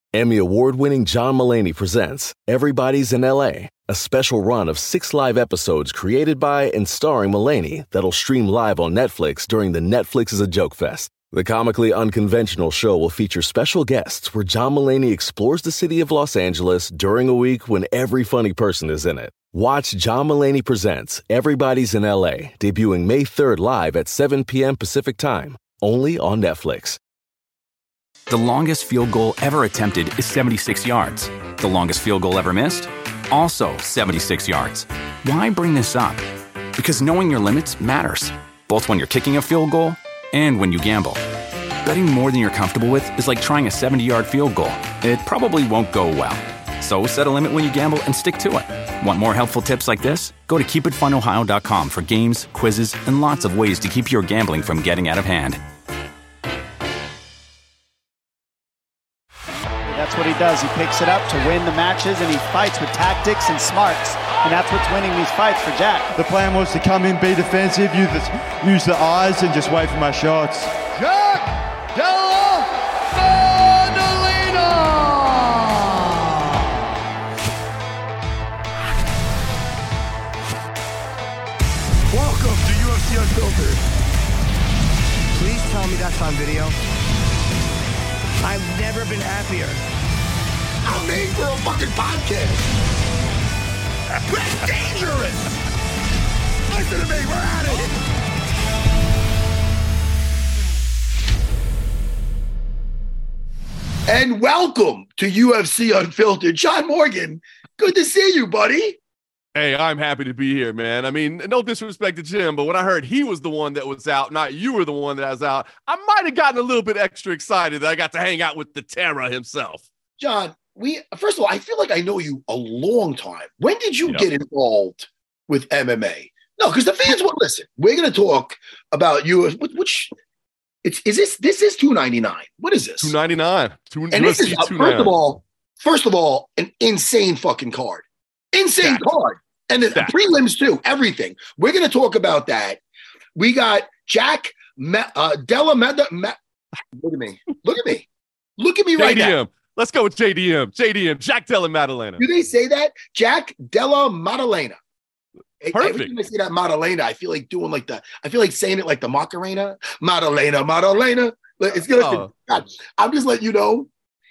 Emmy award-winning John Mulaney presents Everybody's in L.A., a special run of 6 live episodes created by and starring Mulaney that'll stream live on Netflix during the Netflix is a Joke Fest. The comically unconventional show will feature special guests where John Mulaney explores the city of Los Angeles during a week when every funny person is in it. Watch John Mulaney Presents Everybody's in L.A., debuting May 3rd live at 7 p.m. Pacific Time, only on Netflix. The longest field goal ever attempted is 76 yards. The longest field goal ever missed? Also 76 yards. Why bring this up? Because knowing your limits matters, both when you're kicking a field goal and when you gamble. Betting more than you're comfortable with is like trying a 70-yard field goal. It probably won't go well. So set a limit when you gamble and stick to it. Want more helpful tips like this? Go to keepitfunohio.com for games, quizzes, and lots of ways to keep your gambling from getting out of hand. That's what he does. He picks it up to win the matches, and he fights with tactics and smarts. And that's what's winning these fights for Jack. The plan was to come in, be defensive, use the eyes, and just wait for my shots. Jack Della Maddalena! Welcome to UFC Unfiltered. Please tell me that's on video. I've never been happier. I'm made for a fucking podcast. That's dangerous. Listen to me, we're at it. And welcome to UFC Unfiltered. John Morgan, good to see you, buddy. Hey, I'm happy to be here, man. I mean, no disrespect to Jim, but when I heard he was the one that was out, not you were the one that was out, I might have gotten a little bit extra excited that I got to hang out with the Terror himself. John, first of all, I feel like I know you a long time. When did you get involved with MMA? No, because the fans will listen. We're going to talk about you. Which this is $299. What is this? $299. And this is first of all, an insane fucking card. Insane card. And the prelims too, everything. We're going to talk about that. We got Jack Della Maddalena. Look at me. Look at me right now. Let's go with JDM. Jack Della Maddalena. Do they say that? Jack Della Maddalena. Perfect. Every time I say that Maddalena, I feel like saying it like the Macarena. Maddalena. It's gonna. God, I'm just letting you know.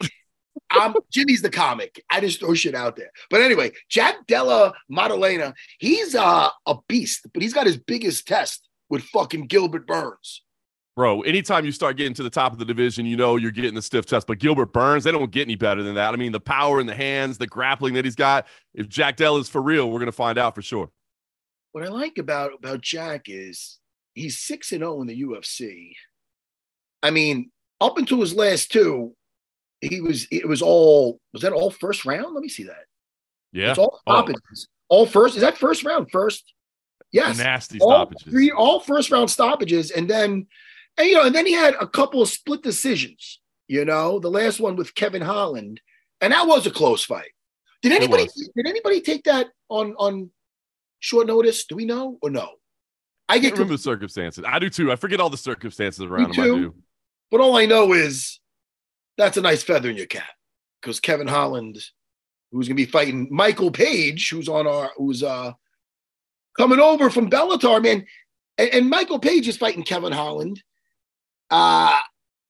Jimmy's the comic. I just throw shit out there. But anyway, Jack Della Maddalena, he's a beast, but he's got his biggest test with fucking Gilbert Burns. Bro, anytime you start getting to the top of the division, you know you're getting the stiff test. But Gilbert Burns, they don't get any better than that. I mean, the power in the hands, the grappling that he's got. If Jack Della is for real, we're going to find out for sure. What I like about Jack is he's 6-0 in the UFC. I mean, up until his last two, was that all first round? Let me see that. Yeah. It's all stoppages. All first. Is that first round? First? Yes. Nasty stoppages. All first round stoppages. And then he had a couple of split decisions, the last one with Kevin Holland. And that was a close fight. Did anybody take that on short notice? Do we know or no? I can't remember the circumstances. I do too. I forget all the circumstances around him. I do. But all I know is that's a nice feather in your cap, because Kevin Holland, who's going to be fighting Michael Page, who's coming over from Bellator, man, and Michael Page is fighting Kevin Holland. I'm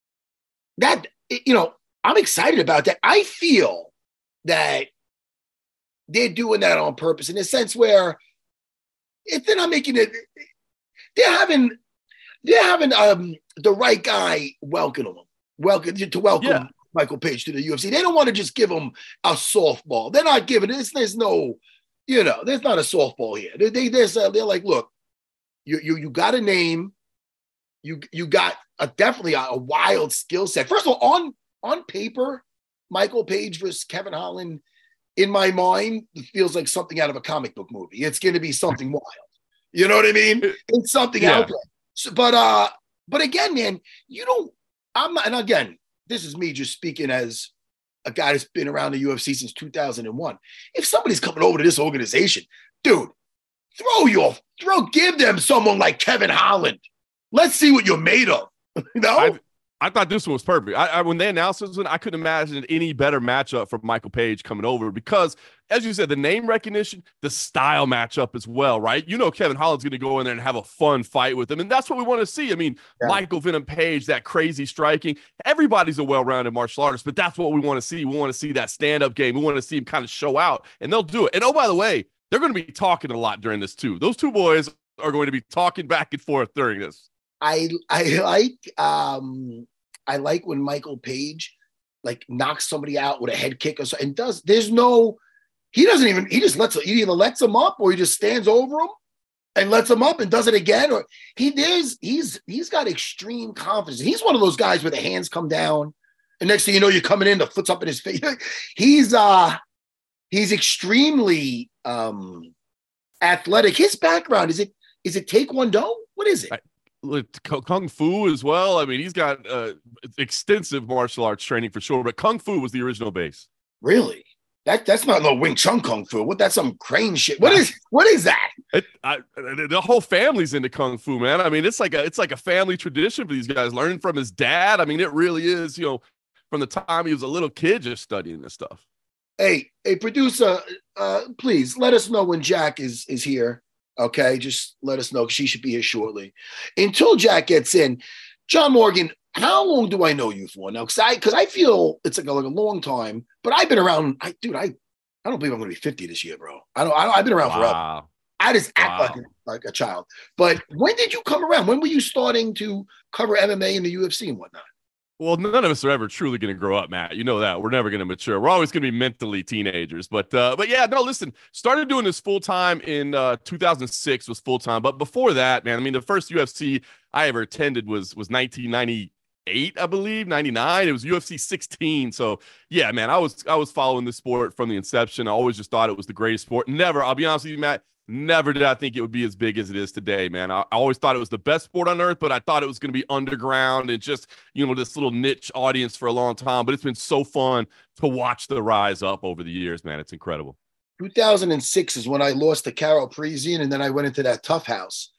excited about that. I feel that they're doing that on purpose in a sense where if they're not making it, they're having the right guy welcome Michael Page to the UFC. They don't want to just give him a softball. They're not giving it. There's no, there's not a softball here. They're like, look, you got a name. You got definitely a wild skill set. First of all, on paper, Michael Page versus Kevin Holland, in my mind, it feels like something out of a comic book movie. It's going to be something wild. You know what I mean? It's something out there. So, but again, man, and again, this is me just speaking as a guy that's been around the UFC since 2001. If somebody's coming over to this organization, dude, give them someone like Kevin Holland. Let's see what you're made of. I thought this one was perfect. When they announced this one, I couldn't imagine any better matchup for Michael Page coming over because, as you said, the name recognition, the style matchup as well, right? You know Kevin Holland's going to go in there and have a fun fight with him, and that's what we want to see. I mean, Michael Venom Page, that crazy striking. Everybody's a well-rounded martial artist, but that's what we want to see. We want to see that stand-up game. We want to see him kind of show out, and they'll do it. And, oh, by the way, they're going to be talking a lot during this, too. Those two boys are going to be talking back and forth during this. I like when Michael Page like knocks somebody out with a head kick or so, and he just lets him up, or he just stands over him and lets him up and does it again, or he's got extreme confidence. He's one of those guys where the hands come down, and next thing you know, you're coming in, the foot's up in his face. He's extremely athletic. His background is it Taekwondo? What is it? Kung Fu as well. I mean, he's got extensive martial arts training for sure, but Kung Fu was the original base. Really? That's not no Wing Chun Kung Fu. That's some crane shit. What is that? The whole family's into Kung Fu, man. I mean, it's like a family tradition for these guys, learning from his dad. I mean, it really is, from the time he was a little kid just studying this stuff. Hey, producer, please let us know when Jack is here. Okay, just let us know. She should be here shortly. Until Jack gets in, John Morgan, how long do I know you for now? Because I feel it's like a long time, but I've been around. I don't believe I'm going to be 50 this year, bro. I've been around forever. I just act like a child. But when did you come around? When were you starting to cover MMA and the UFC and whatnot? Well, none of us are ever truly going to grow up, Matt. You know that. We're never going to mature. We're always going to be mentally teenagers. But yeah, no, listen, started doing this full-time in 2006 was full-time. But before that, man, I mean, the first UFC I ever attended was 1998, I believe, 99. It was UFC 16. So, yeah, man, I was following this sport from the inception. I always just thought it was the greatest sport. Never, I'll be honest with you, Matt, never did I think it would be as big as it is today, man. I always thought it was the best sport on earth, but I thought it was going to be underground and just, this little niche audience for a long time. But it's been so fun to watch the rise up over the years, man. It's incredible. 2006 is when I lost to Carol Parisian, and then I went into that Tough House.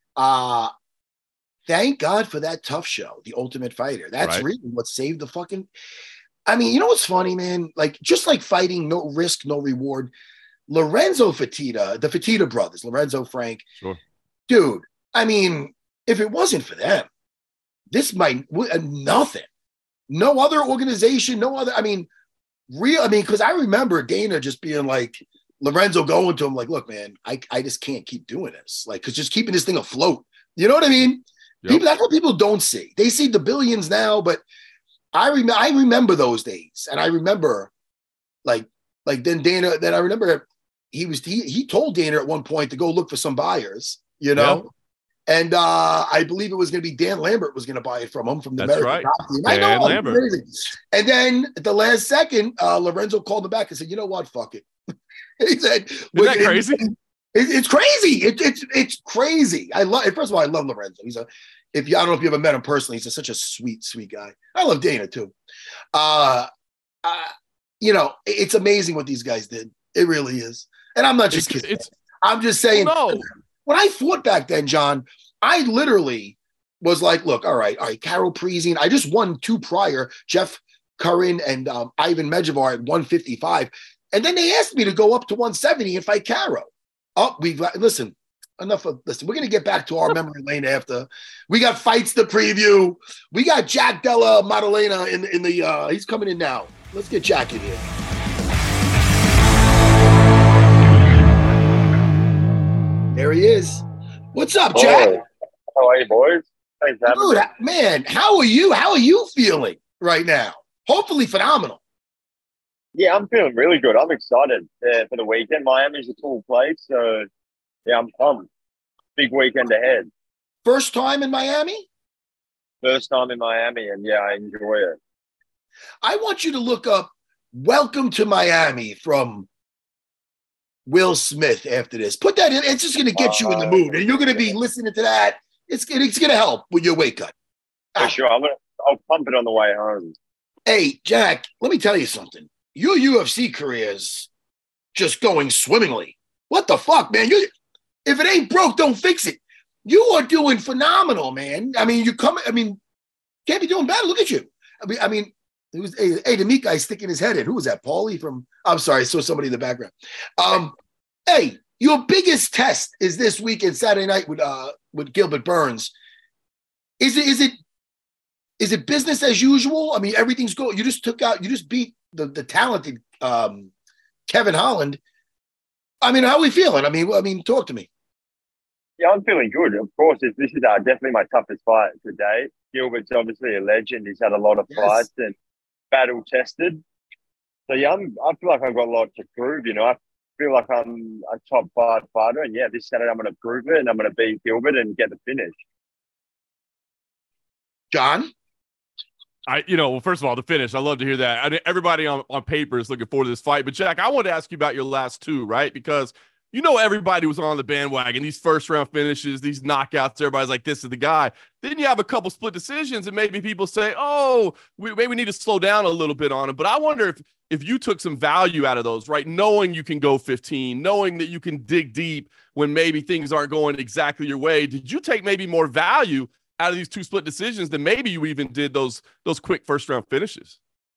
Thank God for that Tough show, The Ultimate Fighter. That's really what saved the fucking... I mean, you know what's funny, man? Like, just like fighting, no risk, no reward. Lorenzo Fertitta, the Fertitta brothers, Lorenzo, Frank. Sure. Dude, I mean, if it wasn't for them, this might nothing. No other organization, because I remember Dana just being like, Lorenzo going to him like, look, man, I just can't keep doing this. Like, because just keeping this thing afloat. You know what I mean? Yep. That's what people don't see. They see the billions now, but I remember those days. And I remember like then Dana, then I remember he told Dana at one point to go look for some buyers, Yep. And I believe it was going to be Dan Lambert was going to buy it from him from the American Top Team. I know, Lambert. And then at the last second, Lorenzo called him back and said, "You know what? Fuck it." He said, "Isn't that crazy?" It's crazy. It's crazy. First of all, I love Lorenzo. I don't know if you ever met him personally. He's such a sweet guy. I love Dana too. It's amazing what these guys did. It really is. And I'm not just kidding. I'm just saying. No. When I fought back then, John, I literally was like, look, all right, Carol Parisian. I just won 2 prior, Jeff Curran and Ivan Medjevar at 155. And then they asked me to go up to 170 and fight Carol. Listen, we're going to get back to our memory lane after. We got fights to preview. We got Jack Della Maddalena in the he's coming in now. Let's get Jack in here. There he is. What's up, Jack? How are you, boys? Thanks for having me. Man, how are you? How are you feeling right now? Hopefully phenomenal. Yeah, I'm feeling really good. I'm excited for the weekend. Miami's a cool place, so yeah, I'm pumped. Big weekend ahead. First time in Miami? First time in Miami, and yeah, I enjoy it. I want you to look up Welcome to Miami from Will Smith after this. Put that in. It's just going to get you in the mood, and you're going to be listening to that. It's going to help with your weight cut. For sure. I'll pump it on the way home. Hey, Jack, let me tell you something. Your UFC career is just going swimmingly. What the fuck, man? If it ain't broke, don't fix it. You are doing phenomenal, man. I mean, Can't be doing bad. Look at you. I mean, it was the meat guy sticking his head in. Who was that? Paulie from? I'm sorry, I saw somebody in the background. Hey, your biggest test is this weekend, Saturday night with Gilbert Burns. Is it business as usual? I mean, everything's good. You just beat the talented Kevin Holland. I mean, how are we feeling? I mean, talk to me. Yeah, I'm feeling good. Of course, this is definitely my toughest fight to date. Gilbert's obviously a legend. He's had a lot of fights and battle tested. So yeah, I feel like I've got a lot to prove. You know, I feel like I'm a top 5 fighter, and yeah, this Saturday I'm going to prove it, and I'm going to beat Gilbert and get the finish. John? Well, first of all, the finish, I love to hear that. Everybody on paper is looking forward to this fight. But Jack, I want to ask you about your last 2, right? Because everybody was on the bandwagon, these first round finishes, these knockouts, everybody's like, this is the guy. Then you have a couple split decisions and maybe people say, oh, maybe we need to slow down a little bit on him. But I wonder if you took some value out of those, right? Knowing you can go 15, knowing that you can dig deep when maybe things aren't going exactly your way. Did you take maybe more value out of these 2 split decisions than maybe you even did those quick first round finishes?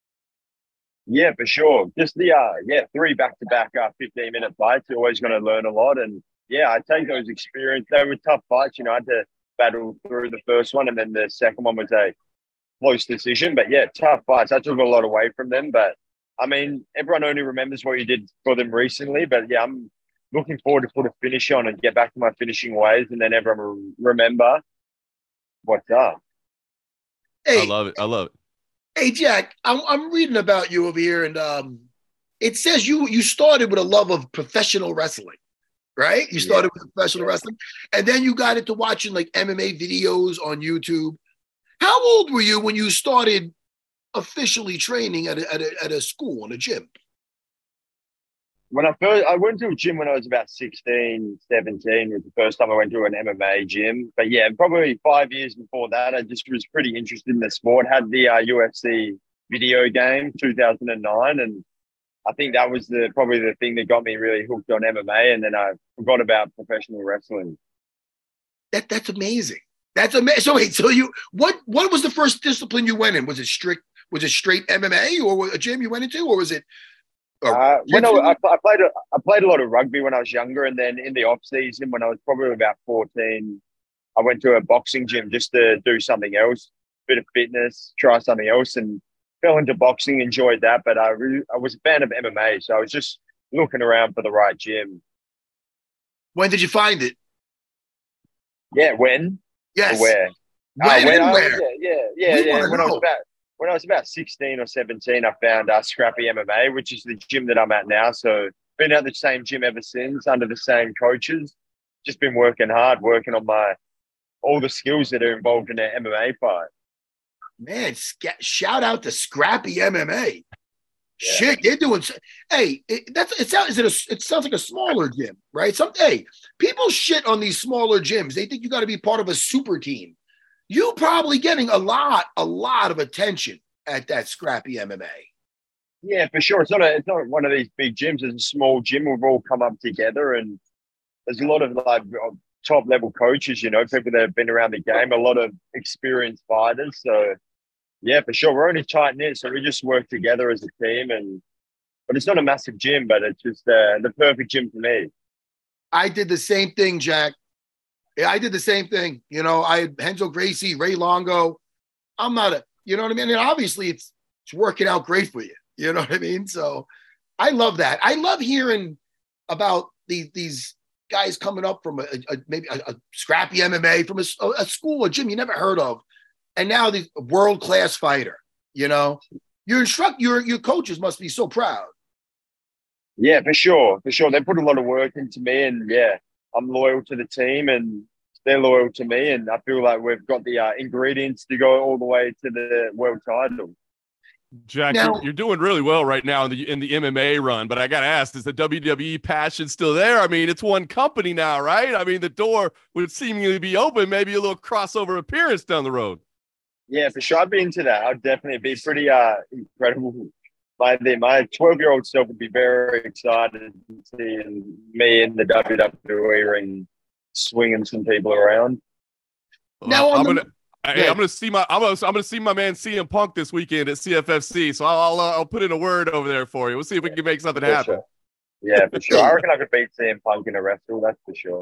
Yeah, for sure. Just the 3 back-to-back 15-minute fights. You're always going to learn a lot. And yeah, I take those experience. They were tough fights. I had to battle through the first one, and then the second one was a close decision. But yeah, tough fights. I took a lot away from them. But I mean, everyone only remembers what you did for them recently. But yeah, I'm looking forward to put a finish on and get back to my finishing ways, and then everyone will remember what's up. Hey, I love it. Hey, Jack, I'm reading about you over here, and it says you started with a love of professional wrestling, right? You started with professional wrestling, and then you got into watching like MMA videos on YouTube. How old were you when you started officially training at a school, in a gym? When I went to a gym when I was about 16, 17 was the first time I went to an MMA gym. But yeah, probably 5 years before that, I just was pretty interested in the sport. Had the UFC video game, 2009. And I think that was probably the thing that got me really hooked on MMA. And then I forgot about professional wrestling. That's amazing. That's amazing. So wait, what was the first discipline you went in? Was it straight MMA or a gym you went into, or was it? I played a lot of rugby when I was younger, and then in the off season when I was probably about 14, I went to a boxing gym just to do something else, bit of fitness, try something else, and fell into boxing, enjoyed that. But I was a fan of MMA, so I was just looking around for the right gym. When did you find it? Yeah, when? Yes. Or where? Where? Yeah. When I was about 16 or 17, I found Scrappy MMA, which is the gym that I'm at now. So been at the same gym ever since, under the same coaches. Just been working hard, working on all the skills that are involved in an MMA fight. Man, shout out to Scrappy MMA. Yeah. Shit, they're doing. Hey, it sounds like a smaller gym, right? People shit on these smaller gyms. They think you got to be part of a super team. You probably getting a lot of attention at that Scrappy MMA. Yeah, for sure. It's not one of these big gyms. It's a small gym. We've all come up together, and there's a lot of top level coaches. People that have been around the game. A lot of experienced fighters. So yeah, for sure. We're only tight knit, so we just work together as a team. But it's not a massive gym, but it's just the perfect gym for me. I did the same thing, Jack. Yeah, I did the same thing. I had Renzo Gracie, Ray Longo. I'm not you know what I mean? And obviously it's working out great for you. You know what I mean? So I love that. I love hearing about these guys coming up from maybe a Scrappy MMA, from a school, a gym you never heard of. And now the world-class fighter, your coaches must be so proud. Yeah, for sure. For sure. They put a lot of work into me, and yeah, I'm loyal to the team and they're loyal to me. And I feel like we've got the ingredients to go all the way to the world title. Jack, you're doing really well right now in the MMA run, but I got to ask, is the WWE passion still there? I mean, it's one company now, right? I mean, the door would seemingly be open, maybe a little crossover appearance down the road. Yeah, for sure. I'd be into that. I'd definitely be pretty incredible. My 12-year-old self would be very excited seeing me in the WWE ring swinging some people around. Now, Hey, I'm gonna see my man CM Punk this weekend at CFFC. So I'll put in a word over there for you. We'll see if we can make something happen. Sure. Yeah, for sure. I reckon I could beat CM Punk in a wrestle. That's for sure.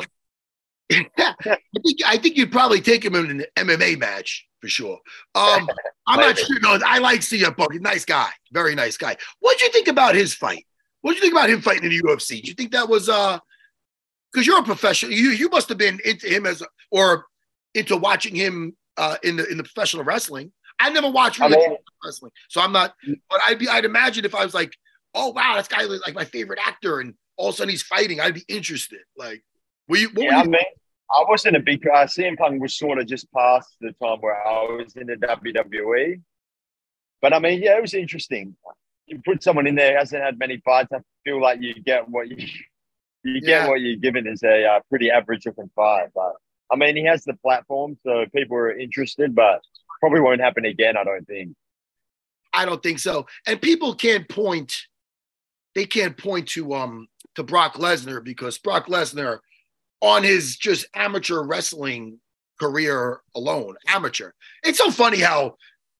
I think you'd probably take him in an MMA match for sure. I'm not sure. No, I like CM Punk. He's a nice guy, very nice guy. What did you think about his fight? What did you think about him fighting in the UFC? Did you think that was because you're a professional? You must have been into him or into watching him in the professional wrestling. I never watched wrestling, so I'm not. But I'd imagine if I was like, oh wow, this guy is like my favorite actor, and all of a sudden he's fighting, I'd be interested. Like, I wasn't a big. CM Punk was sort of just past the time where I was in the WWE, but I mean, yeah, it was interesting. You put someone in there who hasn't had many fights. I feel like you get what you get what you're given is a pretty average looking fight. But I mean, he has the platform, so people are interested, but probably won't happen again. I don't think. I don't think so. And people can't point. They can't point to Brock Lesnar because Brock Lesnar, on his just amateur wrestling career alone, amateur. It's so funny how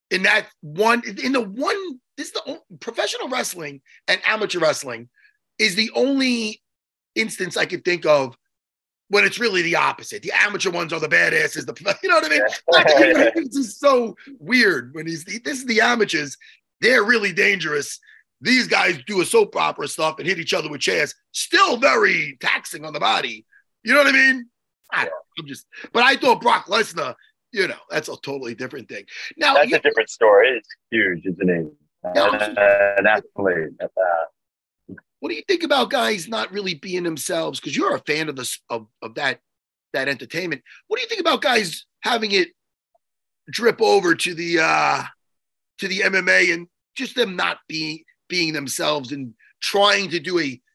professional wrestling and amateur wrestling is the only instance I could think of when it's really the opposite. The amateur ones are the badasses. You know what I mean? It's just so weird when this is the amateurs. They're really dangerous. These guys do a soap opera stuff and hit each other with chairs. Still very taxing on the body. You know what I mean? But I thought Brock Lesnar, that's a totally different thing. Now that's a different story. It's huge, isn't it? An athlete at that. What do you think about guys not really being themselves? Because you're a fan of that entertainment. What do you think about guys having it drip over to the MMA and just them not being themselves and trying to do a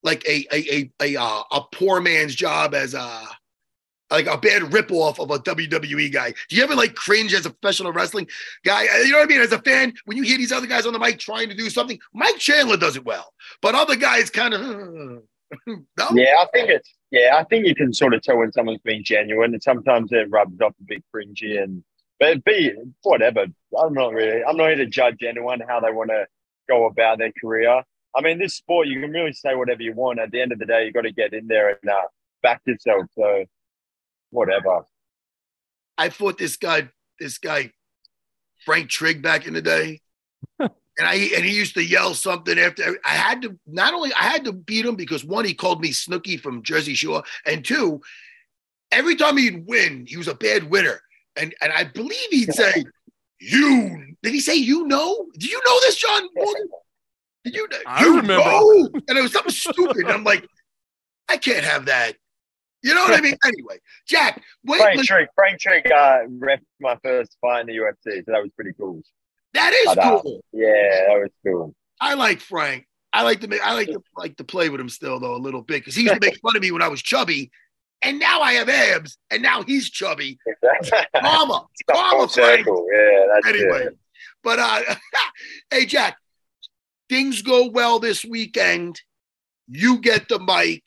poor man's job as a bad ripoff of a WWE guy? Do you ever cringe as a professional wrestling guy? You know what I mean? As a fan, when you hear these other guys on the mic trying to do something, Mike Chandler does it well, but other guys kind of no? Yeah, I think you can sort of tell when someone's being genuine, and sometimes it rubs off a bit cringy. But whatever. I'm not here to judge anyone how they want to go about their career. I mean, this sport, you can really say whatever you want. At the end of the day, you got to get in there and back yourself. So, whatever. I fought this guy, Frank Trigg, back in the day, and he used to yell something after. I had to beat him because one, he called me Snooki from Jersey Shore, and two, every time he'd win, he was a bad winner, and I believe he'd say, "You." Did he say "you know"? Do you know this, John Morgan? Did you? I remember. Know? And it was something stupid. And I'm like, I can't have that. You know what I mean? Anyway, Jack. Frank Trigg ref my first fight in the UFC, so that was pretty cool. That is cool. Yeah, that was cool. I like Frank. I like to play with him still though a little bit because he used to make fun of me when I was chubby, and now I have abs, and now he's chubby. Karma, Frank. Yeah, that's anyway. It. But hey, Jack. Things go well this weekend. You get the mic.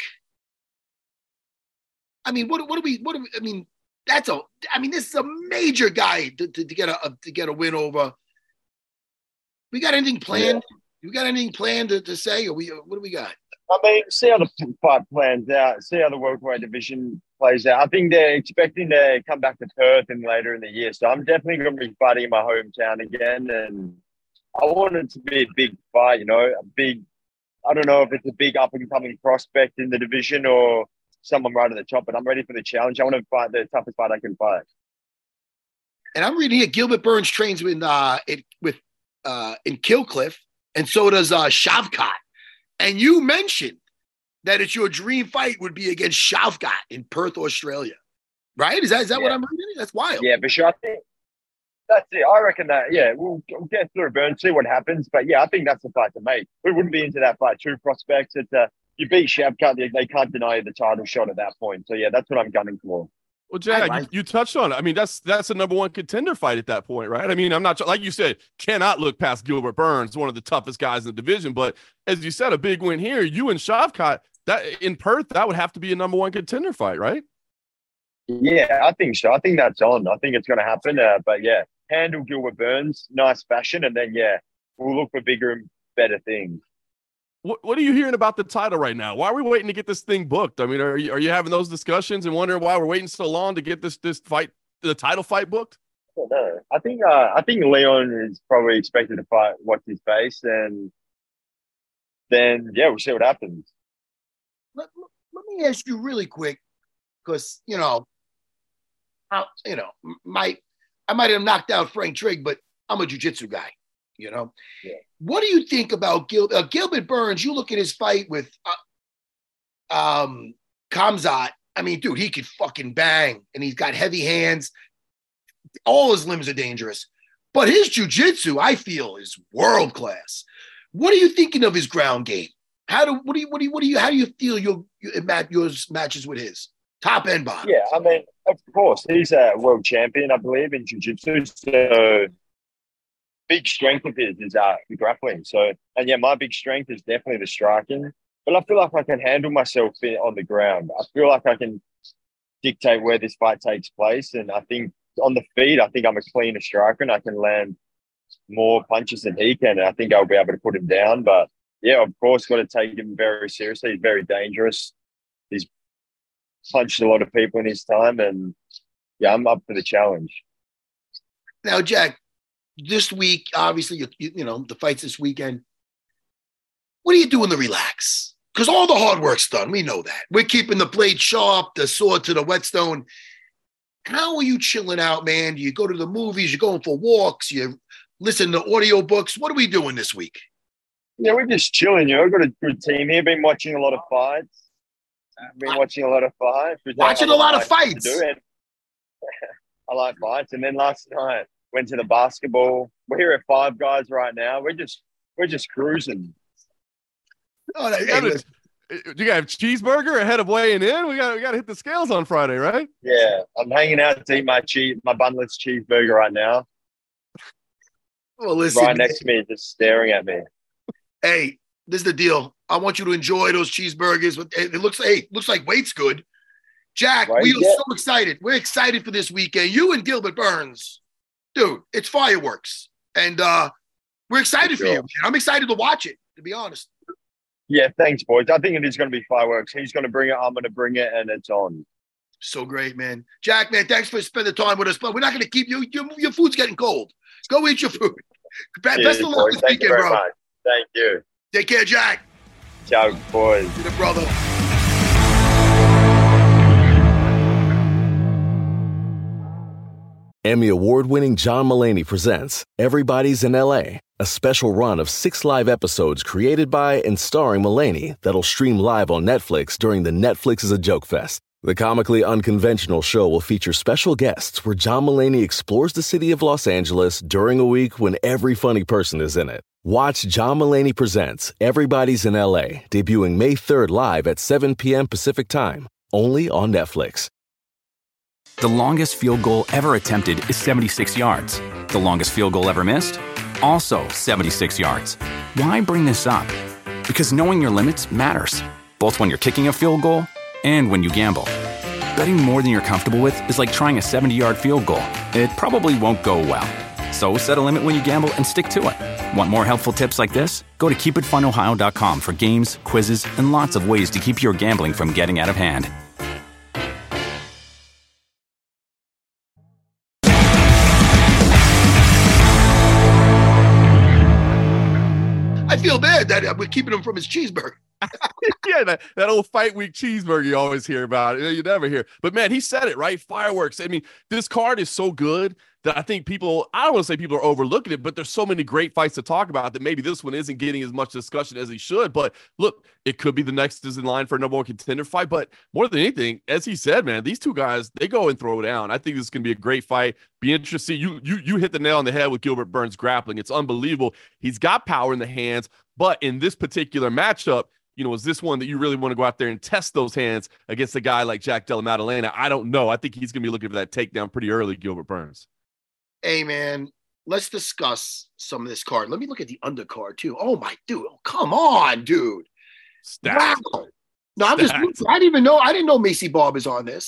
I mean, I mean, this is a major guy to get a win over. We got anything planned? Yeah. You got anything planned to say? Or what do we got? I mean, see how the fight plans out. See how the welterweight division plays out. I think they're expecting to come back to Perth later in the year. So I'm definitely going to be fighting in my hometown again. And I want it to be a big fight, I don't know if it's a big up-and-coming prospect in the division or someone right at the top, but I'm ready for the challenge. I want to fight the toughest fight I can fight. And I'm reading here, Gilbert Burns trains in Killcliff, and so does Shavkat. And you mentioned that it's your dream fight would be against Shavkat in Perth, Australia. Right? Is that what I'm reading? That's wild. Yeah, for sure. I think that's it. I reckon that, we'll get through Burns, see what happens. But, I think that's the fight to make. We wouldn't be into that fight. Two prospects. It's you beat Shavkat, they can't deny you the title shot at that point. So, that's what I'm gunning for. Well, Jack, you touched on it. I mean, that's a number one contender fight at that point, right? I mean, I'm not, like you said, cannot look past Gilbert Burns, one of the toughest guys in the division. But as you said, a big win here. You and Shavkat, that in Perth, that would have to be a number one contender fight, right? Yeah, I think so. I think that's on. I think it's going to happen. But yeah, handle Gilbert Burns, nice fashion, and then we'll look for bigger and better things. What are you hearing about the title right now? Why are we waiting to get this thing booked? I mean, are you having those discussions and wondering why we're waiting so long to get this fight, the title fight booked? I don't know. I think Leon is probably expected to fight what's his face, and then we'll see what happens. Let me ask you really quick, because I might have knocked out Frank Trigg, but I'm a jiu-jitsu guy. Yeah. What do you think about Gilbert Burns? You look at his fight with Khamzat. I mean, dude, he could fucking bang, and he's got heavy hands. All his limbs are dangerous, but his jiu-jitsu, I feel, is world class. What are you thinking of his ground game? How do you feel your matches with his top and bottom? Yeah, I mean, of course, he's a world champion, I believe, in jiu-jitsu. So big strength of his is the grappling. So, and my big strength is definitely the striking. But I feel like I can handle myself on the ground. I feel like I can dictate where this fight takes place, and I think on the feet, I think I'm a cleaner striker, and I can land more punches than he can. And I think I'll be able to put him down. But yeah, of course, got to take him very seriously. He's very dangerous. He's punched a lot of people in his time, and I'm up for the challenge. Now, Jack, this week, obviously, the fight's this weekend. What are you doing to relax? Because all the hard work's done. We know that. We're keeping the blade sharp, the sword to the whetstone. How are you chilling out, man? Do you go to the movies? You're going for walks? You listen to audiobooks? What are we doing this week? Yeah, we're just chilling. We've got a good team here. Been watching a lot of fights. Watching a lot of fights. I like fights. And then last night, went to the basketball. We're here at Five Guys right now. We're just cruising. Oh, you gotta have cheeseburger ahead of weighing in. We gotta hit the scales on Friday, right? Yeah, I'm hanging out to eat my bunless cheeseburger right now. Well, listen, right next to me, just staring at me. Hey, this is the deal. I want you to enjoy those cheeseburgers. It looks like weight's good. Jack, we are so excited. We're excited for this weekend. You and Gilbert Burns, dude, it's fireworks, and we're excited for you. Man. I'm excited to watch it, to be honest. Yeah, thanks, boys. I think it is going to be fireworks. He's going to bring it. I'm going to bring it, and it's on. So great, man. Jack, man, thanks for spending time with us, but we're not going to keep you. Your food's getting cold. Go eat your food. Best of luck this weekend, bro. Much. Thank you. Take care, Jack. Ciao, boys. See you, brother. Emmy award-winning John Mulaney presents Everybody's in L.A., a special run of 6 live episodes created by and starring Mulaney that'll stream live on Netflix during the Netflix is a Joke Fest. The comically unconventional show will feature special guests where John Mulaney explores the city of Los Angeles during a week when every funny person is in it. Watch John Mulaney Presents Everybody's in L.A., debuting May 3rd live at 7 p.m. Pacific Time, only on Netflix. The longest field goal ever attempted is 76 yards. The longest field goal ever missed? Also 76 yards. Why bring this up? Because knowing your limits matters, both when you're kicking a field goal and when you gamble. Betting more than you're comfortable with is like trying a 70-yard field goal. It probably won't go well. So set a limit when you gamble and stick to it. Want more helpful tips like this? Go to keepitfunohio.com for games, quizzes, and lots of ways to keep your gambling from getting out of hand. I feel bad that we're keeping him from his cheeseburger. Yeah, that old fight week cheeseburger you always hear about. You never hear. But, man, he said it, right? Fireworks. I mean, this card is so good that I think I don't want to say people are overlooking it, but there's so many great fights to talk about that maybe this one isn't getting as much discussion as he should. But, look, it could be the next is in line for a number one contender fight. But more than anything, as he said, man, these two guys, they go and throw down. I think this is going to be a great fight. Be interested. You hit the nail on the head with Gilbert Burns grappling. It's unbelievable. He's got power in the hands. But in this particular matchup, is this one that you really want to go out there and test those hands against a guy like Jack Della Maddalena? I don't know. I think he's going to be looking for that takedown pretty early, Gilbert Burns. Hey, man, let's discuss some of this card. Let me look at the undercard, too. Oh, my dude. Oh, come on, dude. Stacked. Wow. No, I didn't even know. I didn't know Macy Barber's on this.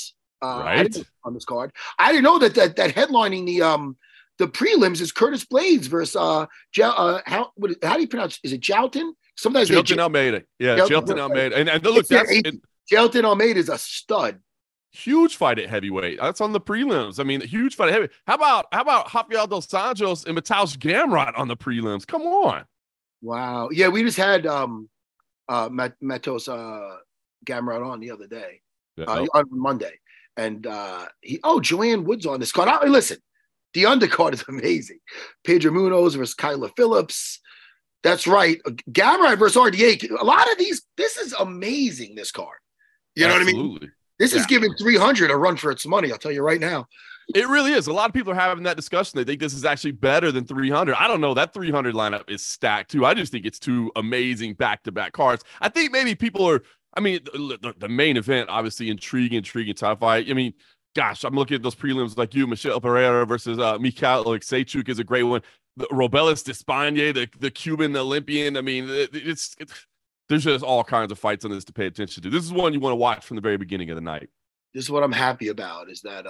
I didn't know on this card. I didn't know that headlining the prelims is Curtis Blades versus how do you pronounce? Is it Jalton? Sometimes Jalton Almeida. Yeah, Jalton Almeida. And look, Jalton Almeida is a stud. Huge fight at heavyweight. That's on the prelims. I mean, huge fight at heavyweight. How about Rafael dos Anjos and Mateusz Gamrot on the prelims? Come on. Wow. Yeah, we just had Mateusz Gamrot on the other day, on Monday. And Joanne Woods on this card. Listen, the undercard is amazing. Pedro Munoz versus Kyler Phillips. That's right. Gamrot versus RDA. A lot of these, this is amazing, this card. You know what I mean? This is giving 300 a run for its money, I'll tell you right now. It really is. A lot of people are having that discussion. They think this is actually better than 300. I don't know. That 300 lineup is stacked, too. I just think it's two amazing back-to-back cards. I think maybe people are, the main event, obviously, intriguing time fight. I mean, gosh, I'm looking at those prelims like you, Michelle Pereira versus Mikhail Oleksiejczuk is a great one. Robelis Despaigne, the Cuban Olympian. I mean, there's just all kinds of fights on this to pay attention to. This is one you want to watch from the very beginning of the night. This is what I'm happy about is that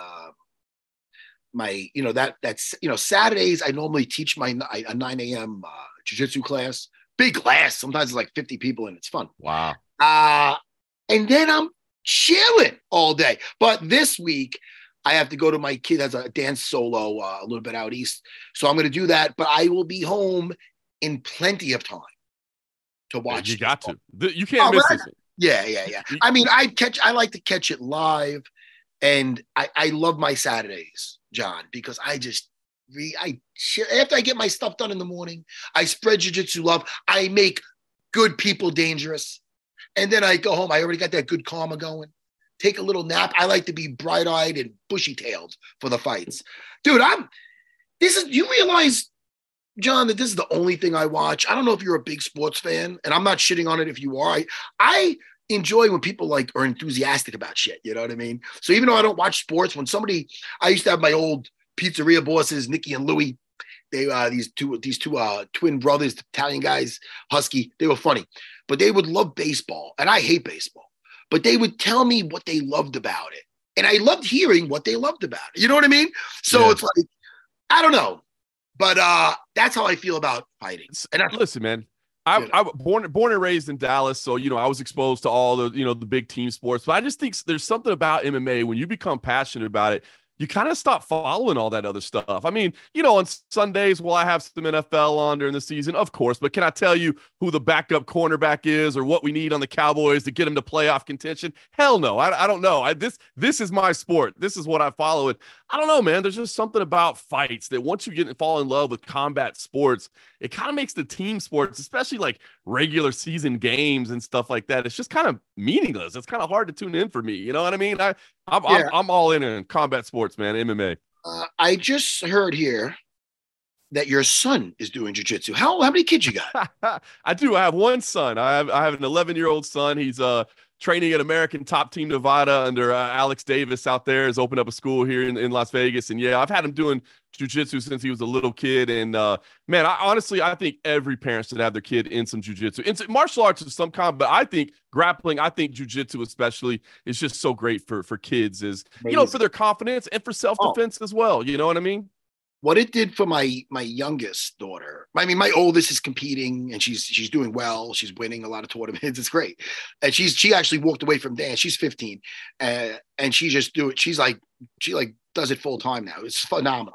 Saturdays I normally teach a 9 a.m. jiu-jitsu class. Big class. Sometimes it's like 50 people and it's fun. Wow. And then I'm chilling all day. But this week I have to go to my kid has a dance solo a little bit out east. So I'm going to do that, but I will be home in plenty of time to watch. You got to. You can't miss this. Yeah. I mean, I like to catch it live, and I love my Saturdays, John, because after I get my stuff done in the morning, I spread jiu-jitsu love. I make good people dangerous, and then I go home. I already got that good karma going. Take a little nap. I like to be bright-eyed and bushy-tailed for the fights, dude. You realize, John, that this is the only thing I watch. I don't know if you're a big sports fan, and I'm not shitting on it if you are. I enjoy when people are enthusiastic about shit. You know what I mean? So even though I don't watch sports, I used to have my old pizzeria bosses, Nicky and Louie. They these two twin brothers, Italian guys, husky. They were funny, but they would love baseball, and I hate baseball. But they would tell me what they loved about it, and I loved hearing what they loved about it. You know what I mean? So It's like, I don't know. But that's how I feel about fighting. And listen, man, I born and raised in Dallas, so I was exposed to all the the big team sports. But I just think there's something about MMA when you become passionate about it, you kind of stop following all that other stuff. I mean, on Sundays, will I have some NFL on during the season? Of course, but can I tell you who the backup cornerback is or what we need on the Cowboys to get them to playoff contention? Hell no. I don't know. This is my sport. This is what I follow. And I don't know, man. There's just something about fights that once you fall in love with combat sports, it kind of makes the team sports, especially like regular season games and stuff like that, it's just kind of meaningless. It's kind of hard to tune in for me. You know what I mean? I'm all in combat sports, man, MMA. I just heard here that your son is doing jiu-jitsu. How many kids you got? I do. I have one son. I have an 11-year-old son. He's training at American Top Team Nevada under Alex Davis out there. Has opened up a school here in Las Vegas. And I've had him doing jiu-jitsu since he was a little kid. And man, I think every parent should have their kid in some jiu-jitsu. It's martial arts of some kind, but I think grappling, I think jiu-jitsu especially is just so great for kids is, for their confidence and for self-defense as well. You know what I mean? What it did for my youngest daughter. I mean, my oldest is competing and she's doing well. She's winning a lot of tournaments. It's great. And she actually walked away from dance. She's 15, and she just she does it full time now. It's phenomenal.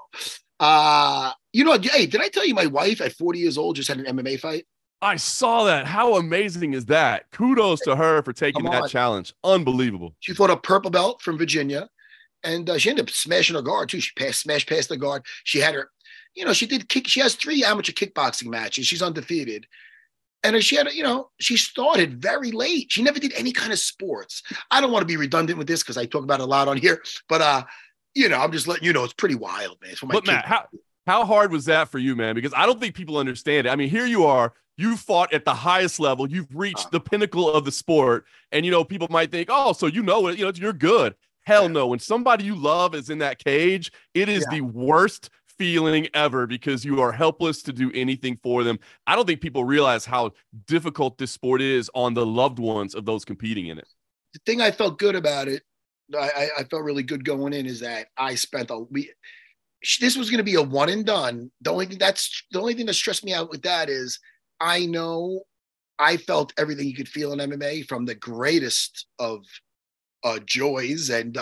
Hey, did I tell you my wife at 40 years old just had an MMA fight? I saw that. How amazing is that? Kudos to her for taking that challenge. Unbelievable. She fought a purple belt from Virginia. And she ended up smashing her guard too. She smashed past the guard. She had her, she has 3 amateur kickboxing matches. She's undefeated. And she had, she started very late. She never did any kind of sports. I don't want to be redundant with this because I talk about it a lot on here, but I'm just letting you know, it's pretty wild, man. But Matt, how hard was that for you, man? Because I don't think people understand it. I mean, here you are, you fought at the highest level. You've reached the pinnacle of the sport. And, people might think, oh, so you're good. Hell no. When somebody you love is in that cage, it is the worst feeling ever because you are helpless to do anything for them. I don't think people realize how difficult this sport is on the loved ones of those competing in it. The thing I felt good about it I felt really good going in is that I spent this was going to be a one and done. The only thing that stressed me out with that is I know I felt everything you could feel in MMA, from the greatest of joys and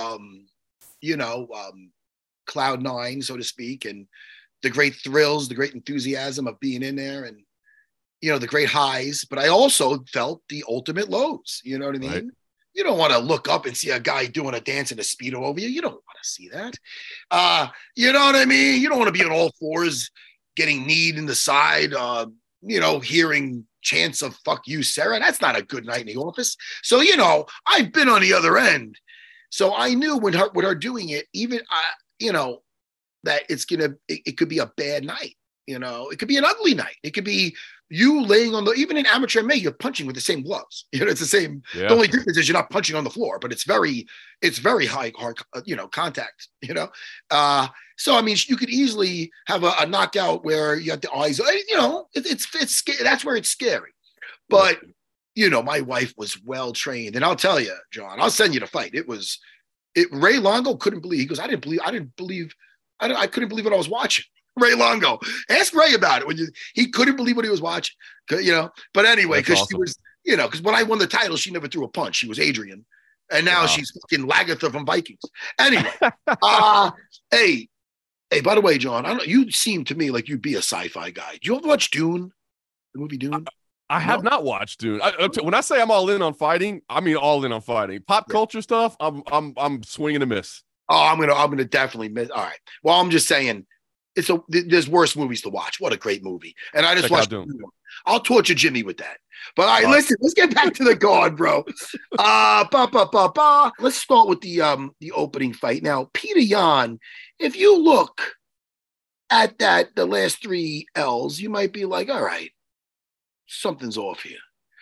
cloud nine, so to speak, and the great thrills, the great enthusiasm of being in there, and the great highs. But I also felt the ultimate lows. You know what I mean? Right. You don't want to look up and see a guy doing a dance in a Speedo over you. You don't want to see that. You know what I mean? You don't want to be on all fours getting kneed in the side, hearing chants of "fuck you, Sarah." That's not a good night in the office. So, I've been on the other end. So I knew with her doing it, even, that it could be a bad night. It could be an ugly night. It could be you laying on even in amateur MMA, you're punching with the same gloves. It's the same. Yeah. The only difference is you're not punching on the floor, but it's very hard, contact, So, I mean, you could easily have a knockout where you have the eyes, it's that's where it's scary. But, my wife was well trained, and I'll tell you, John, I'll send you the fight. Ray Longo couldn't believe, he goes, I couldn't believe what I was watching. Ray Longo. Ask Ray about it. He couldn't believe what he was watching, But anyway, because awesome. She was, because when I won the title, she never threw a punch. She was Adrian, and now she's fucking Lagatha from Vikings. Anyway, hey, by the way, John, you seem to me like you'd be a sci-fi guy. Do you ever watch Dune? The movie Dune? I have not watched Dune. When I say I'm all in on fighting, I mean all in on fighting. Pop culture stuff, I'm swinging a miss. Oh, I'm gonna definitely miss. All right. Well, I'm just saying. There's worse movies to watch. What a great movie. And I just watched Dune. I'll torture Jimmy with that. But all right, listen, let's get back to the card, bro. Let's start with the opening fight. Now, Peter Yan, if you look at the last three L's, you might be like, all right, something's off here.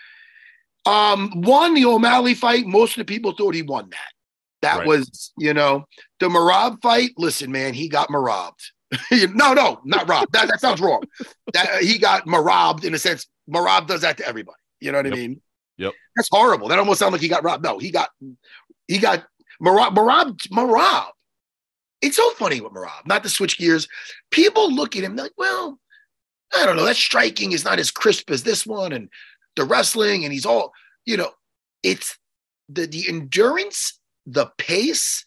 Won the O'Malley fight. Most of the people thought he won that. That was, the Merab fight. Listen, man, he got Merabed. No, not robbed. That sounds wrong. That he got robbed in a sense. Merab does that to everybody. You know what I mean? Yep. That's horrible. That almost sounds like he got robbed. No, he got Merab. It's so funny with Merab. Not to switch gears. People look at him like, well, I don't know. That striking is not as crisp as this one, and the wrestling, and he's all, it's the endurance, the pace,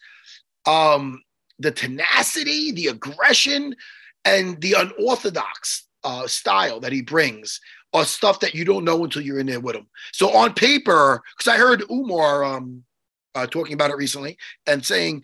the tenacity, the aggression, and the unorthodox style that he brings are stuff that you don't know until you're in there with him. So on paper, because I heard Umar talking about it recently and saying,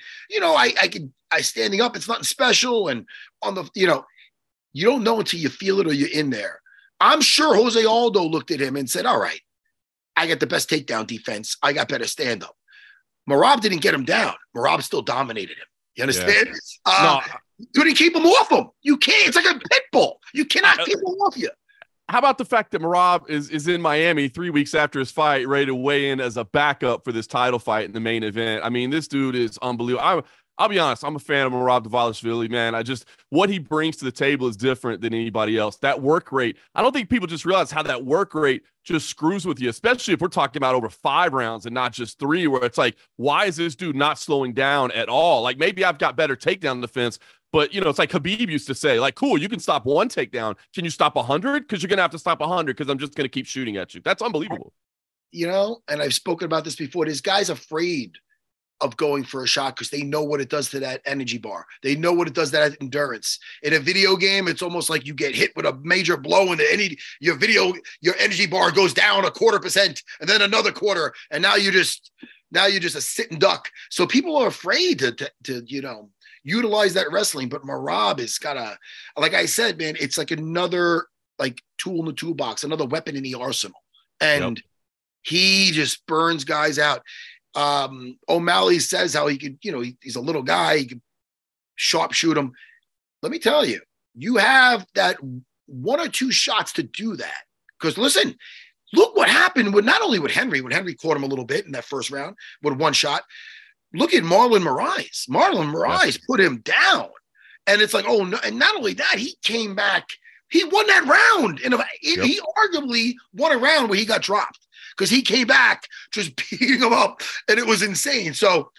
I standing up, it's nothing special. And on the, you don't know until you feel it or you're in there. I'm sure Jose Aldo looked at him and said, all right, I got the best takedown defense. I got better stand up. Merab didn't get him down. Merab still dominated him. You understand? Yeah. Couldn't keep him off him. You can't. It's like a pit bull. You cannot keep him off you. How about the fact that Merab is in Miami 3 weeks after his fight, ready to weigh in as a backup for this title fight in the main event? I mean, this dude is unbelievable. I'll be honest, I'm a fan of Merab Dvalishvili, man. What he brings to the table is different than anybody else. That work rate, I don't think people just realize how that work rate just screws with you, especially if we're talking about over 5 rounds and not just 3, where it's like, why is this dude not slowing down at all? Like, maybe I've got better takedown defense, but, it's like Khabib used to say, like, cool, you can stop 1 takedown. Can you stop 100? Because you're going to have to stop 100 because I'm just going to keep shooting at you. That's unbelievable. And I've spoken about this before. This guy's afraid of going for a shot because they know what it does to that energy bar. They know what it does to that endurance. In a video game, it's almost like you get hit with a major blow and your energy bar goes down 0.25% and then another quarter. And now you're just a sitting duck. So people are afraid to utilize that wrestling. But Merab has got like I said, man, it's like another tool in the toolbox, another weapon in the arsenal. And he just burns guys out. O'Malley says how he could, he's a little guy, he could sharpshoot him. Let me tell you, you have that 1 or 2 shots to do that. Because listen, look what happened not only with Henry, when Henry caught him a little bit in that first round with 1 shot. Look at Marlon Moraes. Marlon Moraes put him down. And it's like, oh no, and not only that, he came back, he won that round. And he arguably won a round where he got dropped. Because he came back just beating him up, and it was insane. So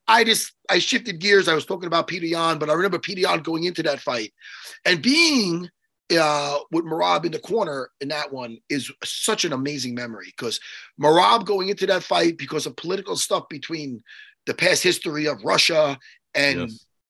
I shifted gears. I was talking about Peter Yan, but I remember Peter Yan going into that fight and being with Merab in the corner in that one is such an amazing memory, because Merab going into that fight because of political stuff between the past history of Russia and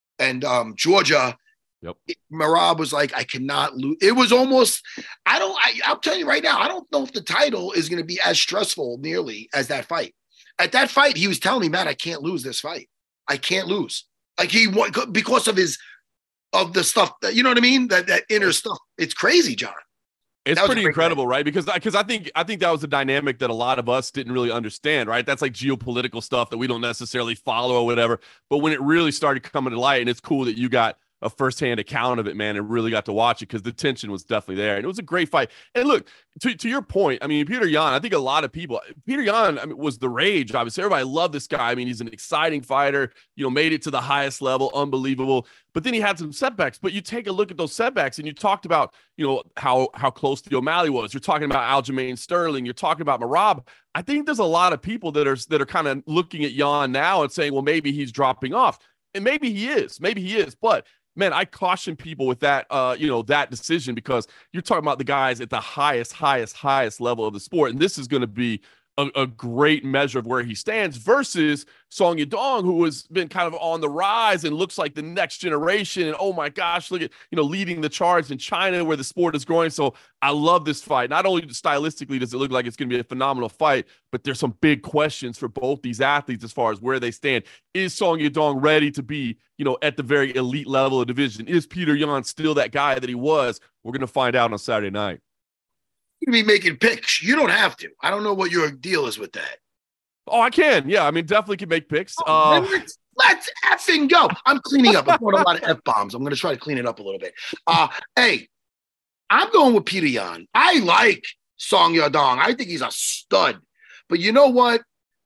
Georgia. Yep. Merab was like, I cannot lose. It was almost, I'm telling you right now, I don't know if the title is going to be as stressful nearly as that fight. At that fight, he was telling me, man, I can't lose this fight. I can't lose. Like he won because of the stuff that, you know what I mean? That inner stuff. It's crazy, John. It's pretty incredible, right? Because I think that was a dynamic that a lot of us didn't really understand, right? That's like geopolitical stuff that we don't necessarily follow or whatever. But when it really started coming to light, and it's cool that you got a firsthand account of it, man, and really got to watch it, because the tension was definitely there. And it was a great fight. And look, to your point, I mean, Peter Yan, I think a lot of people, Peter Yan, I mean, was the rage. Obviously, everybody loved this guy. I mean, he's an exciting fighter, made it to the highest level, unbelievable. But then he had some setbacks. But you take a look at those setbacks, and you talked about, how close to O'Malley was. You're talking about Aljamain Sterling. You're talking about Merab. I think there's a lot of people that are kind of looking at Yan now and saying, well, maybe he's dropping off. And maybe he is. But man, I caution people with that, that decision, because you're talking about the guys at the highest level of the sport. And this is going to be a great measure of where he stands versus Song Yadong, who has been kind of on the rise and looks like the next generation. And oh my gosh, look at, leading the charge in China where the sport is growing. So I love this fight. Not only stylistically does it look like it's going to be a phenomenal fight, but there's some big questions for both these athletes as far as where they stand. Is Song Yadong ready to be, at the very elite level of division? Is Peter Yan still that guy that he was? We're going to find out on Saturday night. You be making picks. You don't have to. I don't know what your deal is with that. Oh, I can. Yeah, I mean, definitely can make picks. Let's effing go. I'm cleaning up. I'm throwing a lot of F-bombs. I'm going to try to clean it up a little bit. Hey, I'm going with Peter Yan. I like Song Yadong. I think he's a stud. But you know what?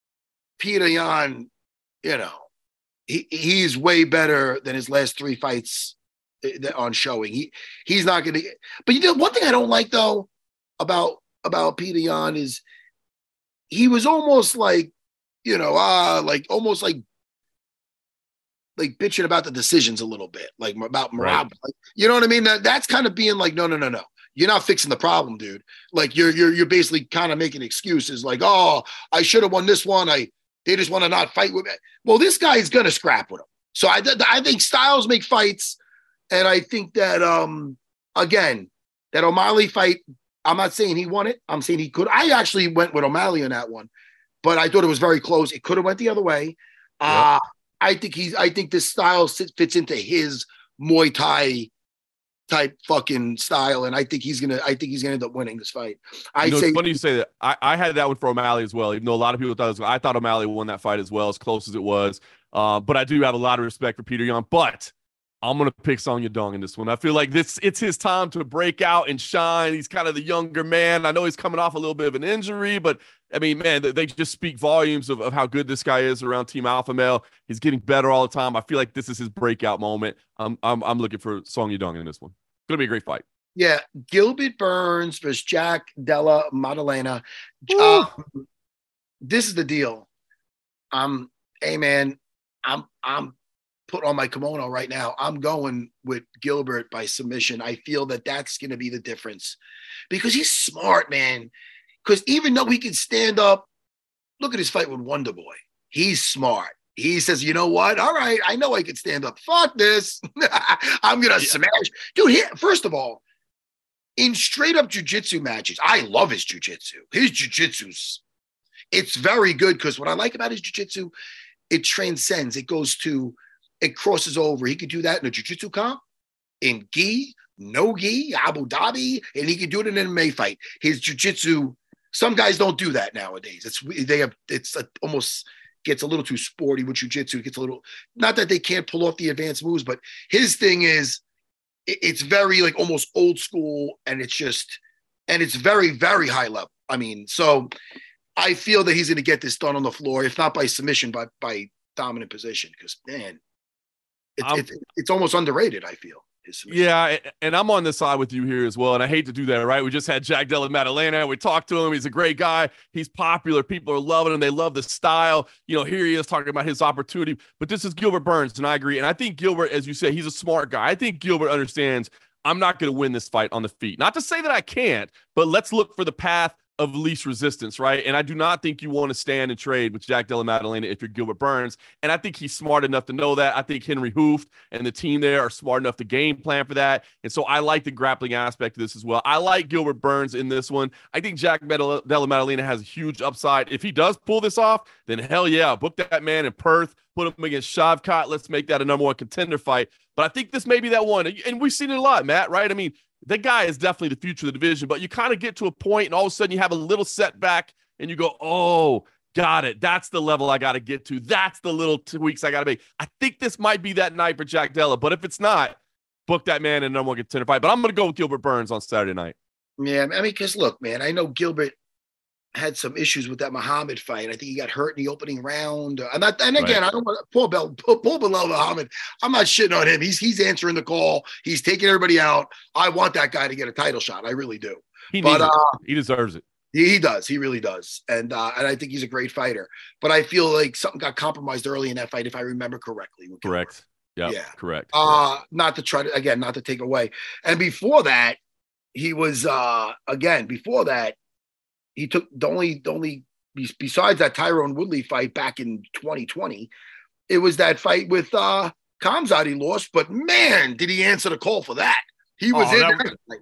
Peter Yan, he's way better than his last 3 fights on showing. He's not going to. But one thing I don't like, though, about Peter Yan is he was almost like, almost like bitching about the decisions a little bit, like about Merab. Right. Like, you know what I mean? That's kind of being like, no. You're not fixing the problem, dude. Like you're basically kind of making excuses like, oh, I should have won this one. They just want to not fight with me. Well, this guy is going to scrap with him. So I think styles make fights. And I think that, again, that O'Malley fight, I'm not saying he won it. I'm saying he could. I actually went with O'Malley on that one, but I thought it was very close. It could have went the other way. Yep. I think this style fits into his Muay Thai type fucking style, and I think he's gonna end up winning this fight. It's funny you say that. I had that one for O'Malley as well, even though a lot of people thought I thought O'Malley won that fight as well, as close as it was. But I do have a lot of respect for Peter Yan. But I'm going to pick Song Yadong in this one. I feel like it's his time to break out and shine. He's kind of the younger man. I know he's coming off a little bit of an injury, but I mean, man, they just speak volumes of how good this guy is around Team Alpha Male. He's getting better all the time. I feel like this is his breakout moment. I'm looking for Song Yadong in this one. It's going to be a great fight. Yeah, Gilbert Burns versus Jack Della Maddalena. This is the deal. Hey man, I'm put on my kimono right now. I'm going with Gilbert by submission. I feel that that's going to be the difference because he's smart, man. Because even though he can stand up, look at his fight with Wonder Boy. He's smart. He says, you know what? All right, I know I can stand up. Fuck this. I'm going to smash. Dude, first of all, in straight up jiu-jitsu matches, I love his jiu-jitsu. His jiu-jitsu's, it's very good because what I like about his jiu-jitsu, it transcends. It crosses over. He could do that in a jiu-jitsu comp, in gi, no gi, Abu Dhabi, and he could do it in an MMA fight. His jiu-jitsu, some guys don't do that nowadays. It's almost gets a little too sporty with jiu-jitsu. It gets a little, not that they can't pull off the advanced moves, but his thing is, it's very like almost old school, and it's very, very high level. I mean, so I feel that he's going to get this done on the floor, if not by submission, by dominant position. Because man, it's almost underrated. I feel his submission. Yeah, and I'm on the side with you here as well. And I hate to do that, right? We just had Jack Della Maddalena. We talked to him. He's a great guy. He's popular. People are loving him. They love the style. Here he is talking about his opportunity. But this is Gilbert Burns, and I agree. And I think Gilbert, as you say, he's a smart guy. I think Gilbert understands I'm not going to win this fight on the feet. Not to say that I can't, but let's look for the path of least resistance, right? And I do not think you want to stand and trade with Jack Della Maddalena if you're Gilbert Burns. And I think he's smart enough to know that. I think Henry Hooft and the team there are smart enough to game plan for that. And so I like the grappling aspect of this as well. I like Gilbert Burns in this one. I think Jack Della Maddalena has a huge upside. If he does pull this off, then hell yeah, book that man in Perth, put him against Shavkat. Let's make that a number one contender fight. But I think this may be that one. And we've seen it a lot, Matt, right? I mean, that guy is definitely the future of the division, but you kind of get to a point and all of a sudden you have a little setback and you go, oh, got it. That's the level I got to get to. That's the little tweaks I got to make. I think this might be that night for Jack Della, but if it's not, book that man in a number one contender fight. But I'm going to go with Gilbert Burns on Saturday night. Yeah, I mean, because look, man, I know Gilbert had some issues with that Muhammad fight. I think he got hurt in the opening round. I don't want Paul Belal Muhammad. I'm not shitting on him. He's answering the call. He's taking everybody out. I want that guy to get a title shot. I really do. He deserves it. He does. He really does. And I think he's a great fighter. But I feel like something got compromised early in that fight, if I remember correctly. Correct. Yeah. Correct. Not to take away. And before that, he was before that, he took the only besides that Tyrone Woodley fight back in 2020, it was that fight with Khamzat he lost. But man, did he answer the call for that? He was in that fight.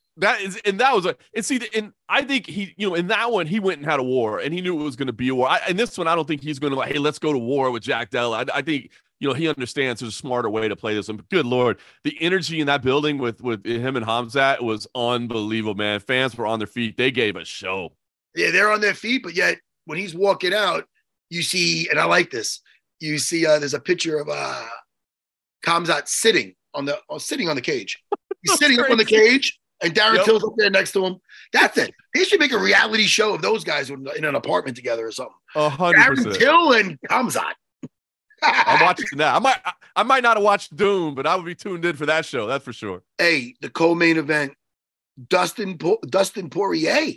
I think he, in that one, he went and had a war and he knew it was going to be a war. In this one, I don't think he's going to hey, let's go to war with Jack Della. I think, he understands there's a smarter way to play this. And good Lord, the energy in that building with him and Khamzat was unbelievable, man. Fans were on their feet. They gave a show. Yeah, they're on their feet, but yet when he's walking out, you see, and I like this, you see there's a picture of Khamzat sitting on the cage. He's sitting up on the cage, and Darren Till's up there next to him. That's it. They should make a reality show of those guys in an apartment together or something. 100%. Darren Till and Khamzat. I'm watching that. I might not have watched Doom, but I would be tuned in for that show. That's for sure. Hey, the co-main event, Dustin Poirier.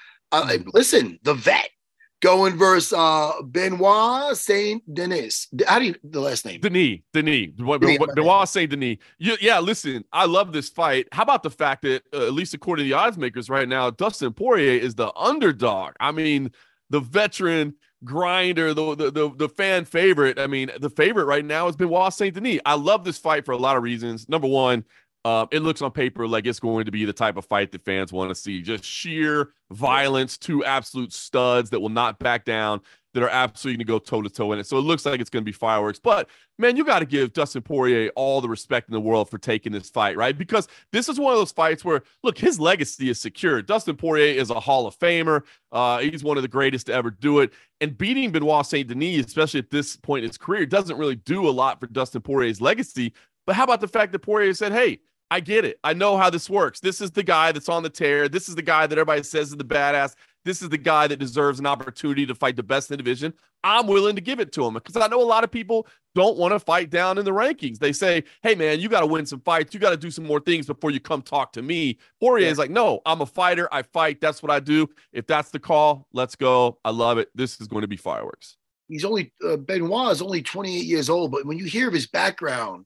Listen, the vet going versus Benoit Saint Denis. How do you the last name? Denis. Benoit Saint Denis. Listen, I love this fight. How about the fact that, at least according to the odds makers right now, Dustin Poirier is the underdog. I mean, the veteran grinder, the fan favorite. I mean, the favorite right now is Benoit Saint Denis. I love this fight for a lot of reasons. Number one, it looks on paper like it's going to be the type of fight that fans want to see. Just sheer violence, two absolute studs that will not back down, that are absolutely going to go toe-to-toe in it. So it looks like it's going to be fireworks. But, man, you got to give Dustin Poirier all the respect in the world for taking this fight, right? Because this is one of those fights where, look, his legacy is secure. Dustin Poirier is a Hall of Famer. He's one of the greatest to ever do it. And beating Benoit Saint Denis, especially at this point in his career, doesn't really do a lot for Dustin Poirier's legacy. But how about the fact that Poirier said, hey, I get it. I know how this works. This is the guy that's on the tear. This is the guy that everybody says is the badass. This is the guy that deserves an opportunity to fight the best in the division. I'm willing to give it to him because I know a lot of people don't want to fight down in the rankings. They say, hey, man, you got to win some fights. You got to do some more things before you come talk to me. Poirier is like, no, I'm a fighter. I fight. That's what I do. If that's the call, let's go. I love it. This is going to be fireworks. He's only Benoit is only 28 years old, but when you hear of his background,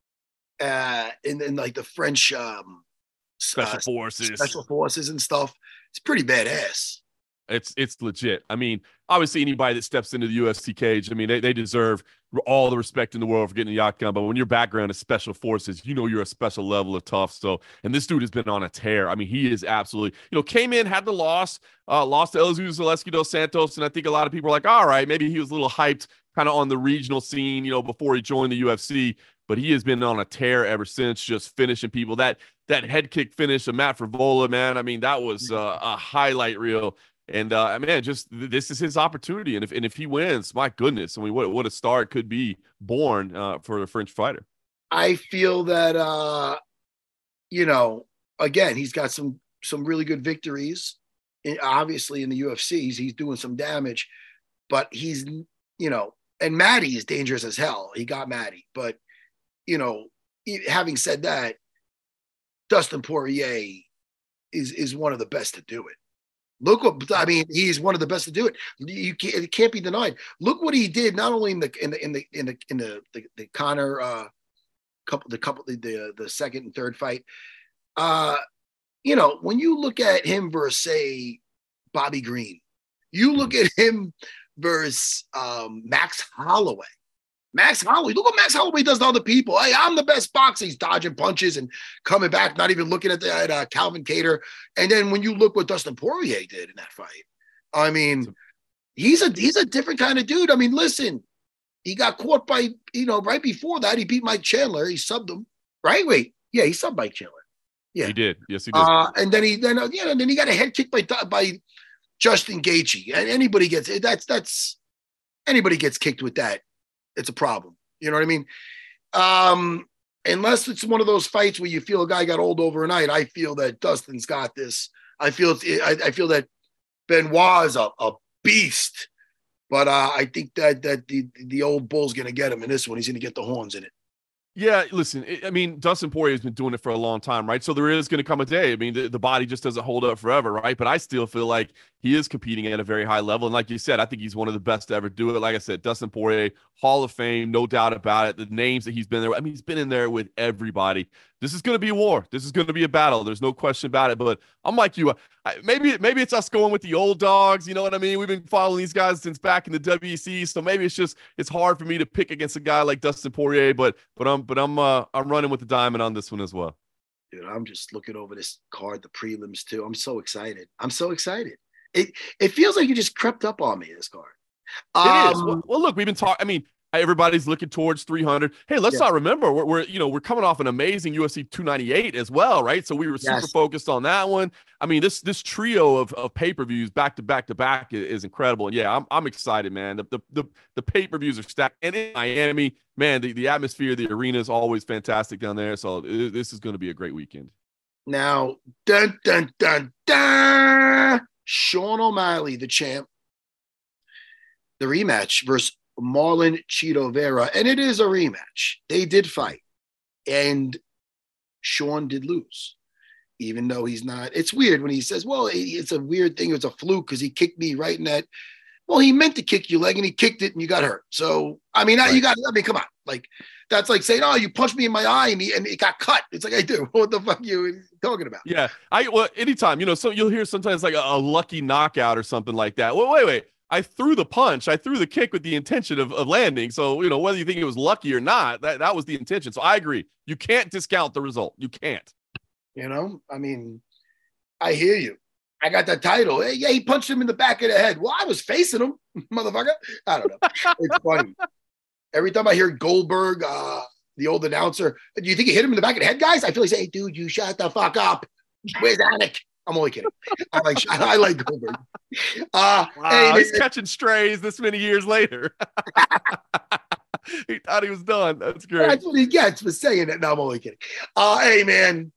in like the French special forces and stuff, it's pretty badass. It's legit. I mean, obviously anybody that steps into the UFC cage, I mean, they deserve all the respect in the world for getting the octagon. But when your background is special forces, you're a special level of tough. So, and this dude has been on a tear. I mean, he is absolutely, came in, had the lost to Elizeu Zaleski dos Santos. And I think a lot of people are like, all right, maybe he was a little hyped kind of on the regional scene, before he joined the UFC. But he has been on a tear ever since, just finishing people. That head kick finish of Matt Frevola, man, I mean, that was a highlight reel. And, man, just this is his opportunity. And if he wins, my goodness, I mean, what a star it could be born for a French fighter. I feel that, again, he's got some really good victories. Obviously, in the UFC, he's doing some damage. But he's, and Maddie is dangerous as hell. He got Maddie. But, having said that, Dustin Poirier is one of the best to do it. Look what I mean. He's one of the best to do it. It can't be denied. Look what he did, not only in the Conor the second and third fight. When you look at him versus say Bobby Green, you look at him versus Max Holloway. Look what Max Holloway does to other people. Hey, I'm the best boxer. He's dodging punches and coming back, not even looking at Calvin Kattar. And then when you look what Dustin Poirier did in that fight, I mean, he's a different kind of dude. I mean, listen, he got caught by, right before that, he beat Mike Chandler. He subbed him, right? Wait, yeah, he subbed Mike Chandler. Yeah, he did. Yes, he did. And then he got a head kick by Justin Gaethje. And anybody gets kicked with that, it's a problem. You know what I mean? Unless it's one of those fights where you feel a guy got old overnight, I feel that Dustin's got this. I feel that Benoit is a beast, but I think that the old bull's going to get him in this one. He's going to get the horns in it. Yeah, listen, I mean, Dustin Poirier has been doing it for a long time, right? So there is going to come a day. I mean, the body just doesn't hold up forever, right? But I still feel like he is competing at a very high level. And like you said, I think he's one of the best to ever do it. Like I said, Dustin Poirier, Hall of Fame, no doubt about it. The names that he's been there, I mean, he's been in there with everybody. This is going to be a war. This is going to be a battle. There's no question about it. But I'm like you. Maybe it's us going with the old dogs. You know what I mean? We've been following these guys since back in the WEC. So maybe it's hard for me to pick against a guy like Dustin Poirier. But I'm running with the diamond on this one as well. Dude, I'm just looking over this card, the prelims too. I'm so excited. It feels like you just crept up on me, this card. It is. Well, look, we've been talking. I mean, everybody's looking towards 300. Hey, let's not remember we're coming off an amazing UFC 298 as well, right? So we were super focused on that one. I mean, this trio of pay-per-views back to back is incredible. And yeah, I'm excited, man. The pay-per-views are stacked, and in Miami, man, the atmosphere, the arena is always fantastic down there. So this is going to be a great weekend. Now, dun dun dun dun, Sean O'Malley, the champ, the rematch versus Marlon Chito Vera, and it is a rematch. They did fight, and Sean did lose, even though he's not. It's weird when he says, well, it's a weird thing. It's a fluke because he kicked me right in that. Well, he meant to kick your leg, and he kicked it, and you got hurt. So, I mean, come on. Like, that's like saying, oh, you punched me in my eye, and it got cut. It's like, I do. What the fuck are you talking about? Yeah. Anytime, so you'll hear sometimes like a lucky knockout or something like that. Well, wait. I threw the punch. I threw the kick with the intention of landing. So, whether you think it was lucky or not, that was the intention. So I agree. You can't discount the result. You can't. I mean, I hear you. I got that title. Hey, yeah, he punched him in the back of the head. Well, I was facing him, motherfucker. I don't know. It's funny. Every time I hear Goldberg, the old announcer, do you think he hit him in the back of the head, guys? I feel like say, hey, dude, you shut the fuck up. Where's Anik? I'm only kidding. I like Goldberg. Wow, hey, he's catching strays this many years later. He thought he was done. That's great. That's what he gets for saying it. No, I'm only kidding. Hey, man,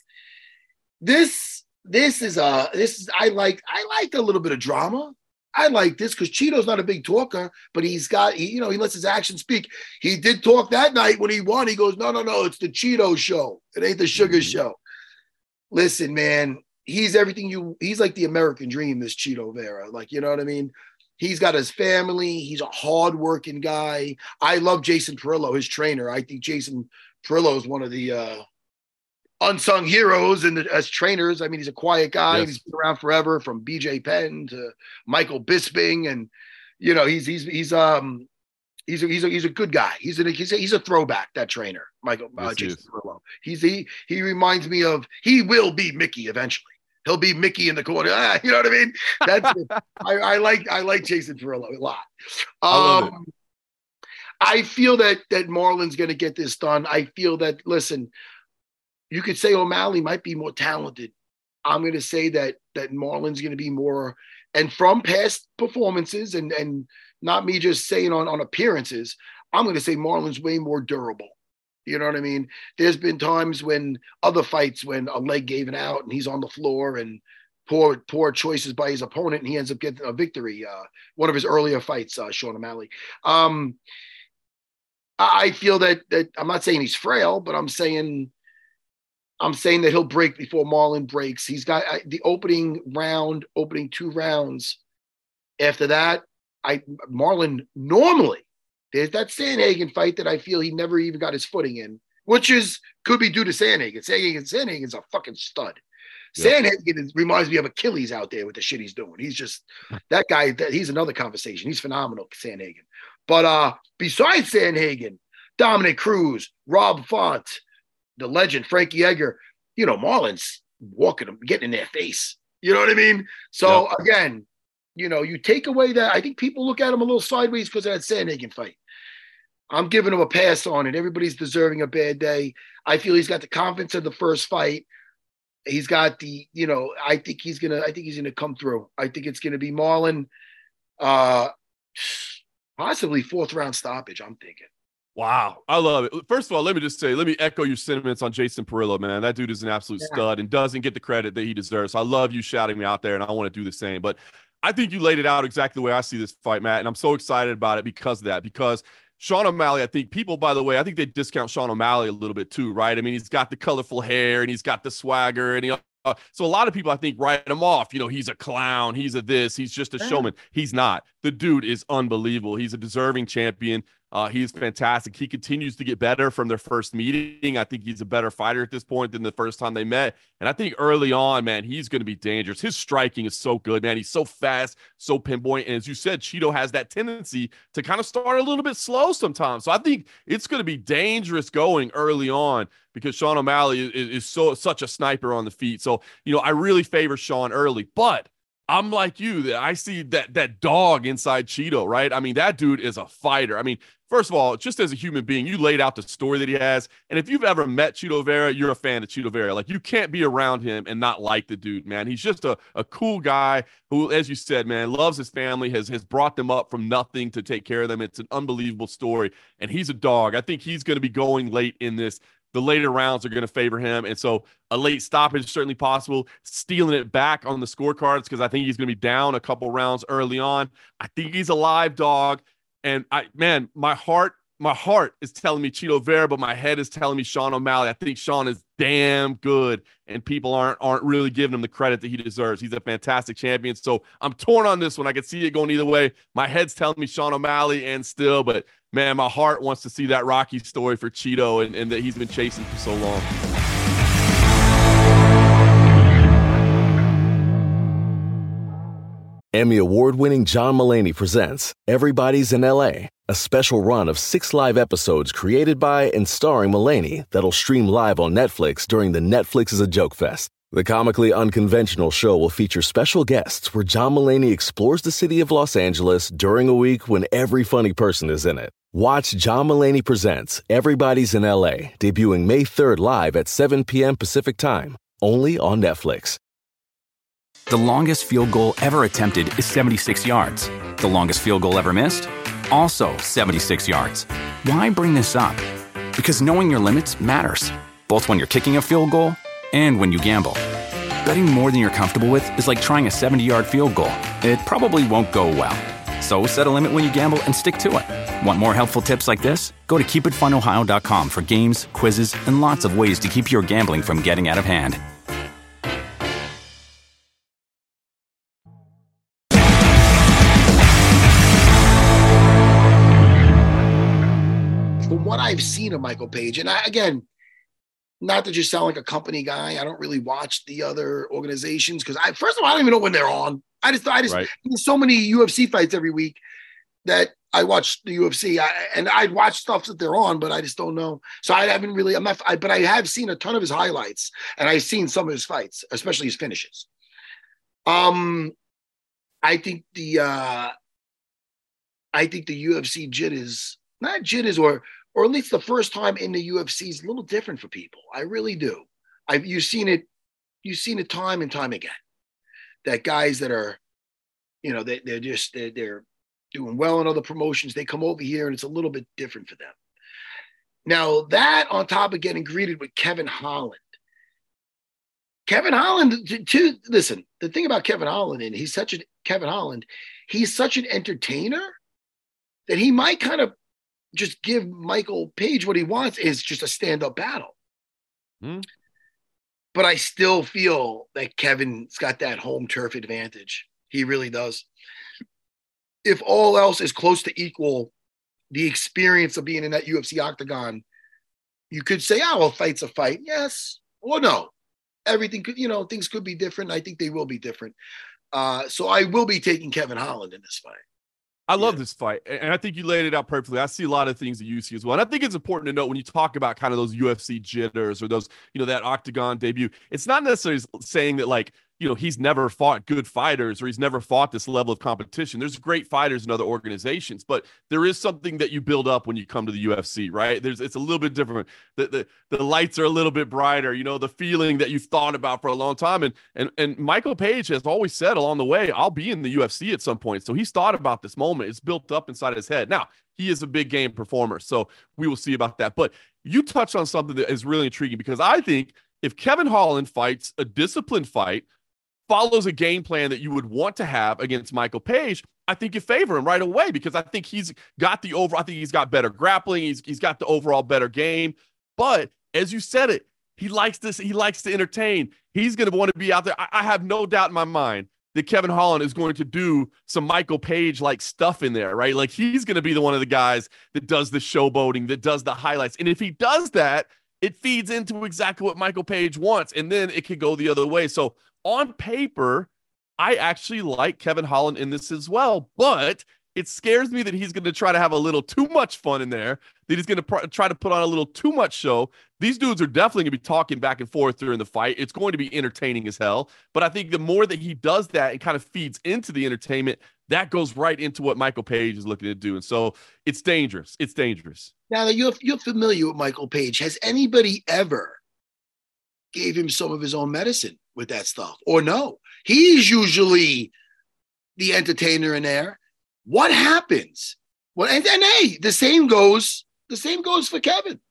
this is I liked a little bit of drama. I like this because Cheeto's not a big talker, but he lets his actions speak. He did talk that night when he won. He goes, no, it's the Cheeto show. It ain't the Sugar show. Listen, man. He's he's like the American dream, this Chito Vera. Like, you know what I mean? He's got his family. He's a hardworking guy. I love Jason Perillo, his trainer. I think Jason Perillo is one of the unsung heroes as trainers. I mean, he's a quiet guy. Yes. He's been around forever, from BJ Penn to Michael Bisping. And, he's a good guy. He's a throwback, that trainer, Michael Jason Perillo. He reminds me of, he will be Mickey eventually. He'll be Mickey in the corner. You know what I mean? That's it. I like Jason Perillo a lot. I feel that Marlon's going to get this done. I feel that, listen, you could say O'Malley might be more talented. I'm going to say that Marlon's going to be more, and from past performances and not me just saying on appearances, I'm going to say Marlon's way more durable. You know what I mean? There's been times when other fights, when a leg gave it out and he's on the floor, and poor choices by his opponent, and he ends up getting a victory. One of his earlier fights, Sean O'Malley. I feel that I'm not saying he's frail, but I'm saying I'm saying that he'll break before Marlon breaks. He's got the opening 2 rounds. After that, Marlon normally, there's that Sandhagen fight that I feel he never even got his footing in, which could be due to Sandhagen. Sandhagen's a fucking stud. Yep. Sandhagen reminds me of Achilles out there with the shit he's doing. He's just that guy. He's another conversation. He's phenomenal, Sandhagen. But besides Sandhagen, Dominic Cruz, Rob Font, the legend, Frankie Edgar, Marlon's walking them, getting in their face. You know what I mean? So again, you take away that. I think people look at him a little sideways because of that Sandhagen fight. I'm giving him a pass on it. Everybody's deserving a bad day. I feel he's got the confidence of the first fight. He's got the, I think he's gonna come through. I think it's gonna be Marlon, possibly 4th round stoppage. I'm thinking. Wow, I love it. First of all, let me echo your sentiments on Jason Parillo, man. That dude is an absolute stud and doesn't get the credit that he deserves. So I love you shouting me out there, and I want to do the same. But I think you laid it out exactly the way I see this fight, Matt, and I'm so excited about it because of that. Because Sean O'Malley, I think people, by the way, I think they discount Sean O'Malley a little bit too, right? I mean, he's got the colorful hair and he's got the swagger, and so a lot of people, I think, write him off. He's a clown. He's he's just a showman. He's not. The dude is unbelievable. He's a deserving champion. He's fantastic. He continues to get better from their first meeting. I think he's a better fighter at this point than the first time they met. And I think early on, man, he's going to be dangerous. His striking is so good, man. He's so fast, so pinpoint. And as you said, Chito has that tendency to kind of start a little bit slow sometimes. So I think it's going to be dangerous going early on because Sean O'Malley is such a sniper on the feet. So, I really favor Sean early. But I'm like you, that I see that dog inside Chito, right? I mean, that dude is a fighter. I mean, first of all, just as a human being, you laid out the story that he has. And if you've ever met Chito Vera, you're a fan of Chito Vera. Like, you can't be around him and not like the dude, man. He's just a cool guy who, as you said, man, loves his family, has brought them up from nothing to take care of them. It's an unbelievable story. And he's a dog. I think he's going to be going late in this. The later rounds are going to favor him. And so a late stoppage is certainly possible. Stealing it back on the scorecards because I think he's going to be down a couple rounds early on. I think he's a live dog. And my heart is telling me Chito Vera, but my head is telling me Sean O'Malley. I think Sean is damn good, and people aren't really giving him the credit that he deserves. He's a fantastic champion. So I'm torn on this one. I can see it going either way. My head's telling me Sean O'Malley but man, my heart wants to see that Rocky story for Chito and that he's been chasing for so long. Emmy award-winning John Mulaney presents Everybody's in LA, a special run of 6 live episodes created by and starring Mulaney that'll stream live on Netflix during the Netflix is a Joke Fest. The comically unconventional show will feature special guests where John Mulaney explores the city of Los Angeles during a week when every funny person is in it. Watch John Mulaney Presents Everybody's in LA, debuting May 3rd live at 7 p.m. Pacific Time, only on Netflix. The longest field goal ever attempted is 76 yards. The longest field goal ever missed? Also 76 yards. Why bring this up? Because knowing your limits matters, both when you're kicking a field goal and when you gamble. Betting more than you're comfortable with is like trying a 70-yard field goal. It probably won't go well. So set a limit when you gamble and stick to it. Want more helpful tips like this? Go to keepitfunohio.com for games, quizzes, and lots of ways to keep your gambling from getting out of hand. From what I've seen of Michael Page, and again, not to just sound like a company guy, I don't really watch the other organizations because first of all, I don't even know when they're on. I just right. There's so many UFC fights every week that I watch the UFC, and I watch stuff that they're on, but I just don't know. So I haven't really. But I have seen a ton of his highlights, and I've seen some of his fights, especially his finishes. I think the UFC jitters, not jitters, or at least the first time in the UFC is a little different for people. I really do. You've seen it time and time again. That guys that are, they're doing well in other promotions, they come over here and it's a little bit different for them. Now that on top of getting greeted with Kevin Holland. Listen, the thing about Kevin Holland, and he's such an entertainer that he might kind of just give Michael Page what he wants is just a stand-up battle. but I still feel that Kevin's got that home turf advantage. He really does. If all else is close to equal, the experience of being in that UFC octagon, you could say, oh, well, fight's a fight. Yes or no. Everything could, things could be different. I think they will be different. So I will be taking Kevin Holland in this fight. I love this fight, and I think you laid it out perfectly. I see a lot of things that you see as well, and I think it's important to note when you talk about kind of those UFC jitters or those, that octagon debut, it's not necessarily saying that, like, he's never fought good fighters or he's never fought this level of competition. There's great fighters in other organizations, but there is something that you build up when you come to the UFC, right? It's a little bit different. The lights are a little bit brighter, the feeling that you've thought about for a long time. And Michael Page has always said along the way, I'll be in the UFC at some point. So he's thought about this moment. It's built up inside his head. Now, he is a big game performer, so we will see about that. But you touched on something that is really intriguing, because I think if Kevin Holland fights a disciplined fight, follows a game plan that you would want to have against Michael Page, I think you favor him right away, because I think he's got I think he's got better grappling. He's got the overall better game. But as you said it, he likes this. He likes to entertain. He's going to want to be out there. I have no doubt in my mind that Kevin Holland is going to do some Michael Page-like stuff in there, right? Like, he's going to be one of the guys that does the showboating, that does the highlights. And if he does that, it feeds into exactly what Michael Page wants, and then it could go the other way. So on paper, I actually like Kevin Holland in this as well, but it scares me that he's going to try to have a little too much fun in there, that he's going to try to put on a little too much show. These dudes are definitely going to be talking back and forth during the fight. It's going to be entertaining as hell, but I think the more that he does that and kind of feeds into the entertainment, that goes right into what Michael Page is looking to do. And so it's dangerous. It's dangerous. Now that you're familiar with Michael Page, has anybody ever gave him some of his own medicine with that stuff? Or no? He's usually the entertainer in there. What happens? Well, and hey, the same goes for Kevin.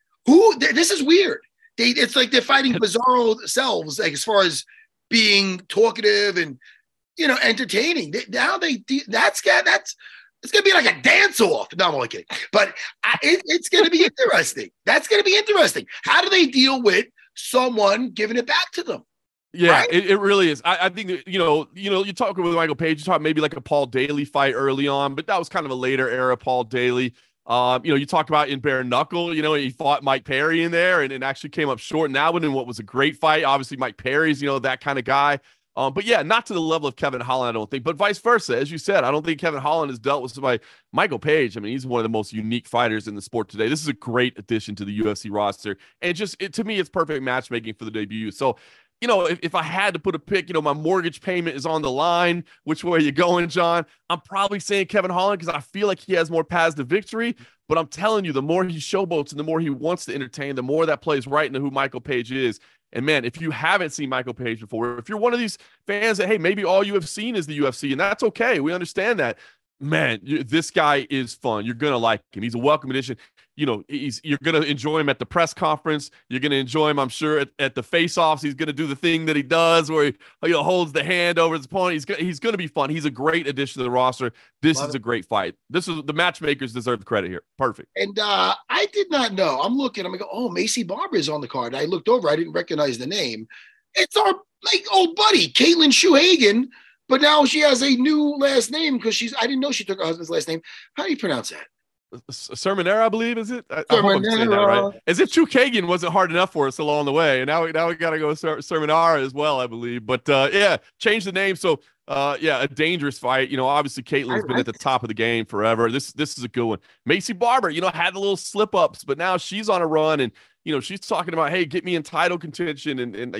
This is weird. It's like they're fighting bizarro selves, like, as far as being talkative and entertaining. Now it's gonna be like a dance off. No, I'm only kidding. But it's gonna be interesting. That's gonna be interesting. How do they deal with someone giving it back to them? Yeah, right? it really is. I think that, you talk with Michael Page, you talk maybe like a Paul Daly fight early on, but that was kind of a later era Paul Daly. You talked about in bare knuckle, he fought Mike Perry in there and it actually came up short in that one in what was a great fight. Obviously, Mike Perry's, that kind of guy. But yeah, not to the level of Kevin Holland, I don't think, but vice versa. As you said, I don't think Kevin Holland has dealt with somebody. Michael Page, I mean, he's one of the most unique fighters in the sport today. This is a great addition to the UFC roster. And to me, it's perfect matchmaking for the debut. So, if I had to put a pick, my mortgage payment is on the line. Which way are you going, John? I'm probably saying Kevin Holland because I feel like he has more paths to victory. But I'm telling you, the more he showboats and the more he wants to entertain, the more that plays right into who Michael Page is. And man, if you haven't seen Michael Page before, if you're one of these fans that, hey, maybe all you have seen is the UFC, and that's okay. We understand that. Man, this guy is fun. You're going to like him. He's a welcome addition. You're going to enjoy him at the press conference. You're going to enjoy him, I'm sure, at the face-offs. He's going to do the thing that he does where he holds the hand over his opponent. He's going to be fun. He's a great addition to the roster. This is a great fight. The matchmakers deserve the credit here. Perfect. And I did not know. I'm looking. I'm going to go, oh, Macy Barber is on the card. I looked over. I didn't recognize the name. It's our old buddy, Caitlin Schuhagen. But now she has a new last name because I didn't know she took her husband's last name. How do you pronounce that? Sermonera, I believe, is it? I hope I'm saying that right. As if Chukagian wasn't hard enough for us along the way. And now we got to go Sermonera as well, I believe. But yeah, change the name. So yeah, a dangerous fight. Obviously Caitlin's been at the top of the game forever. This is a good one. Macy Barber, had the little slip ups, but now she's on a run and she's talking about, hey, get me in title contention. And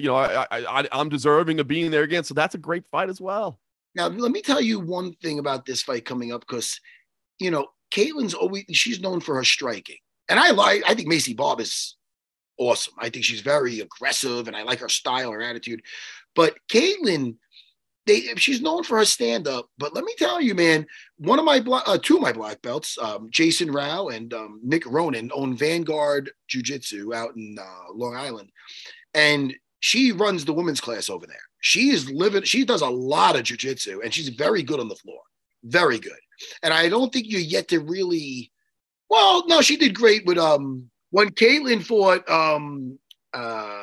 I'm deserving of being there again. So that's a great fight as well. Now, let me tell you one thing about this fight coming up, because, Caitlin's she's known for her striking. And I think Macy Barber is awesome. I think she's very aggressive and I like her style, her attitude. But Caitlin, she's known for her stand-up. But let me tell you, man, two of my black belts, Jason Rao and Nick Ronan, own Vanguard Jiu-Jitsu out in Long Island. And she runs the women's class over there. She does a lot of jiu-jitsu and she's very good on the floor. Very good. And I don't think you're yet to really, well, no, she did great with, when Caitlin fought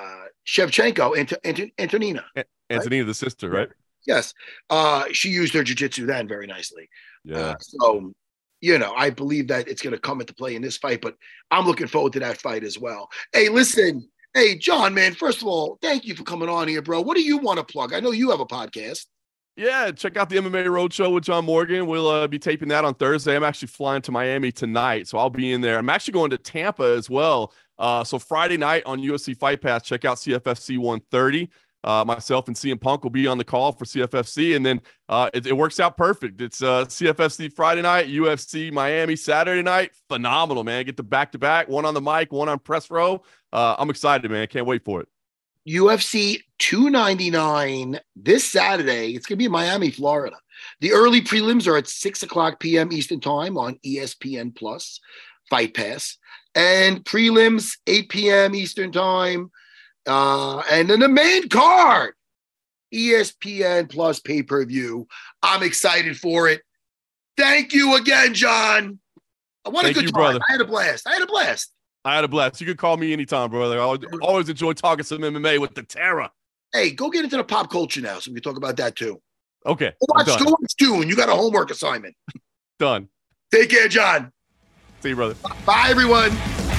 Shevchenko, Antonina. Antonina, the sister, right? Yes. She used her jiu-jitsu then very nicely. Yeah. So, I believe that it's going to come into play in this fight, but I'm looking forward to that fight as well. Hey, listen. Hey, John, man, first of all, thank you for coming on here, bro. What do you want to plug? I know you have a podcast. Yeah, check out the MMA Roadshow with John Morgan. We'll be taping that on Thursday. I'm actually flying to Miami tonight, so I'll be in there. I'm actually going to Tampa as well. So Friday night on UFC Fight Pass, check out CFFC 130. Myself and CM Punk will be on the call for CFFC, and then it works out perfect. It's CFFC Friday night, UFC Miami Saturday night. Phenomenal, man. Get the back-to-back, one on the mic, one on press row. I'm excited, man. Can't wait for it. UFC 299 this Saturday. It's going to be in Miami, Florida. The early prelims are at 6:00 p.m. Eastern Time on ESPN Plus, Fight Pass. And prelims, 8 p.m. Eastern Time. And then the main card, ESPN Plus pay-per-view. I'm excited for it. Thank you again, John. What a good time. Brother. I had a blast. I had a blast. You can call me anytime, brother. I always enjoy talking some MMA with the Terra. Hey, go get into the pop culture now so we can talk about that too. Okay. Go watch Dune. You got a homework assignment. Done. Take care, John. See you, brother. Bye, everyone.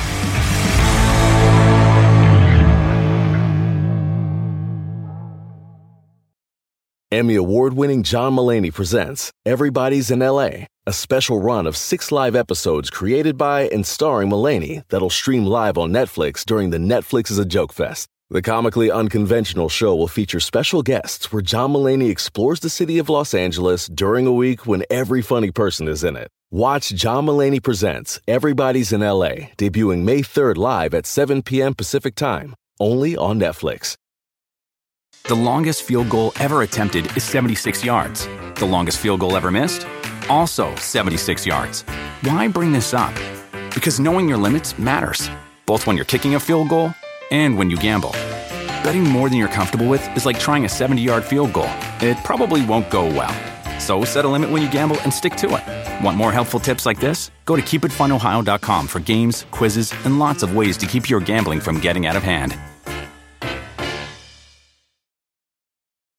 Emmy award-winning John Mulaney presents Everybody's in LA, a special run of 6 live episodes created by and starring Mulaney that'll stream live on Netflix during the Netflix is a Joke Fest. The comically unconventional show will feature special guests where John Mulaney explores the city of Los Angeles during a week when every funny person is in it. Watch John Mulaney Presents Everybody's in LA, debuting May 3rd live at 7 p.m. Pacific Time, only on Netflix. The longest field goal ever attempted is 76 yards. The longest field goal ever missed? Also 76 yards. Why bring this up? Because knowing your limits matters, both when you're kicking a field goal and when you gamble. Betting more than you're comfortable with is like trying a 70-yard field goal. It probably won't go well. So set a limit when you gamble and stick to it. Want more helpful tips like this? Go to keepitfunohio.com for games, quizzes, and lots of ways to keep your gambling from getting out of hand.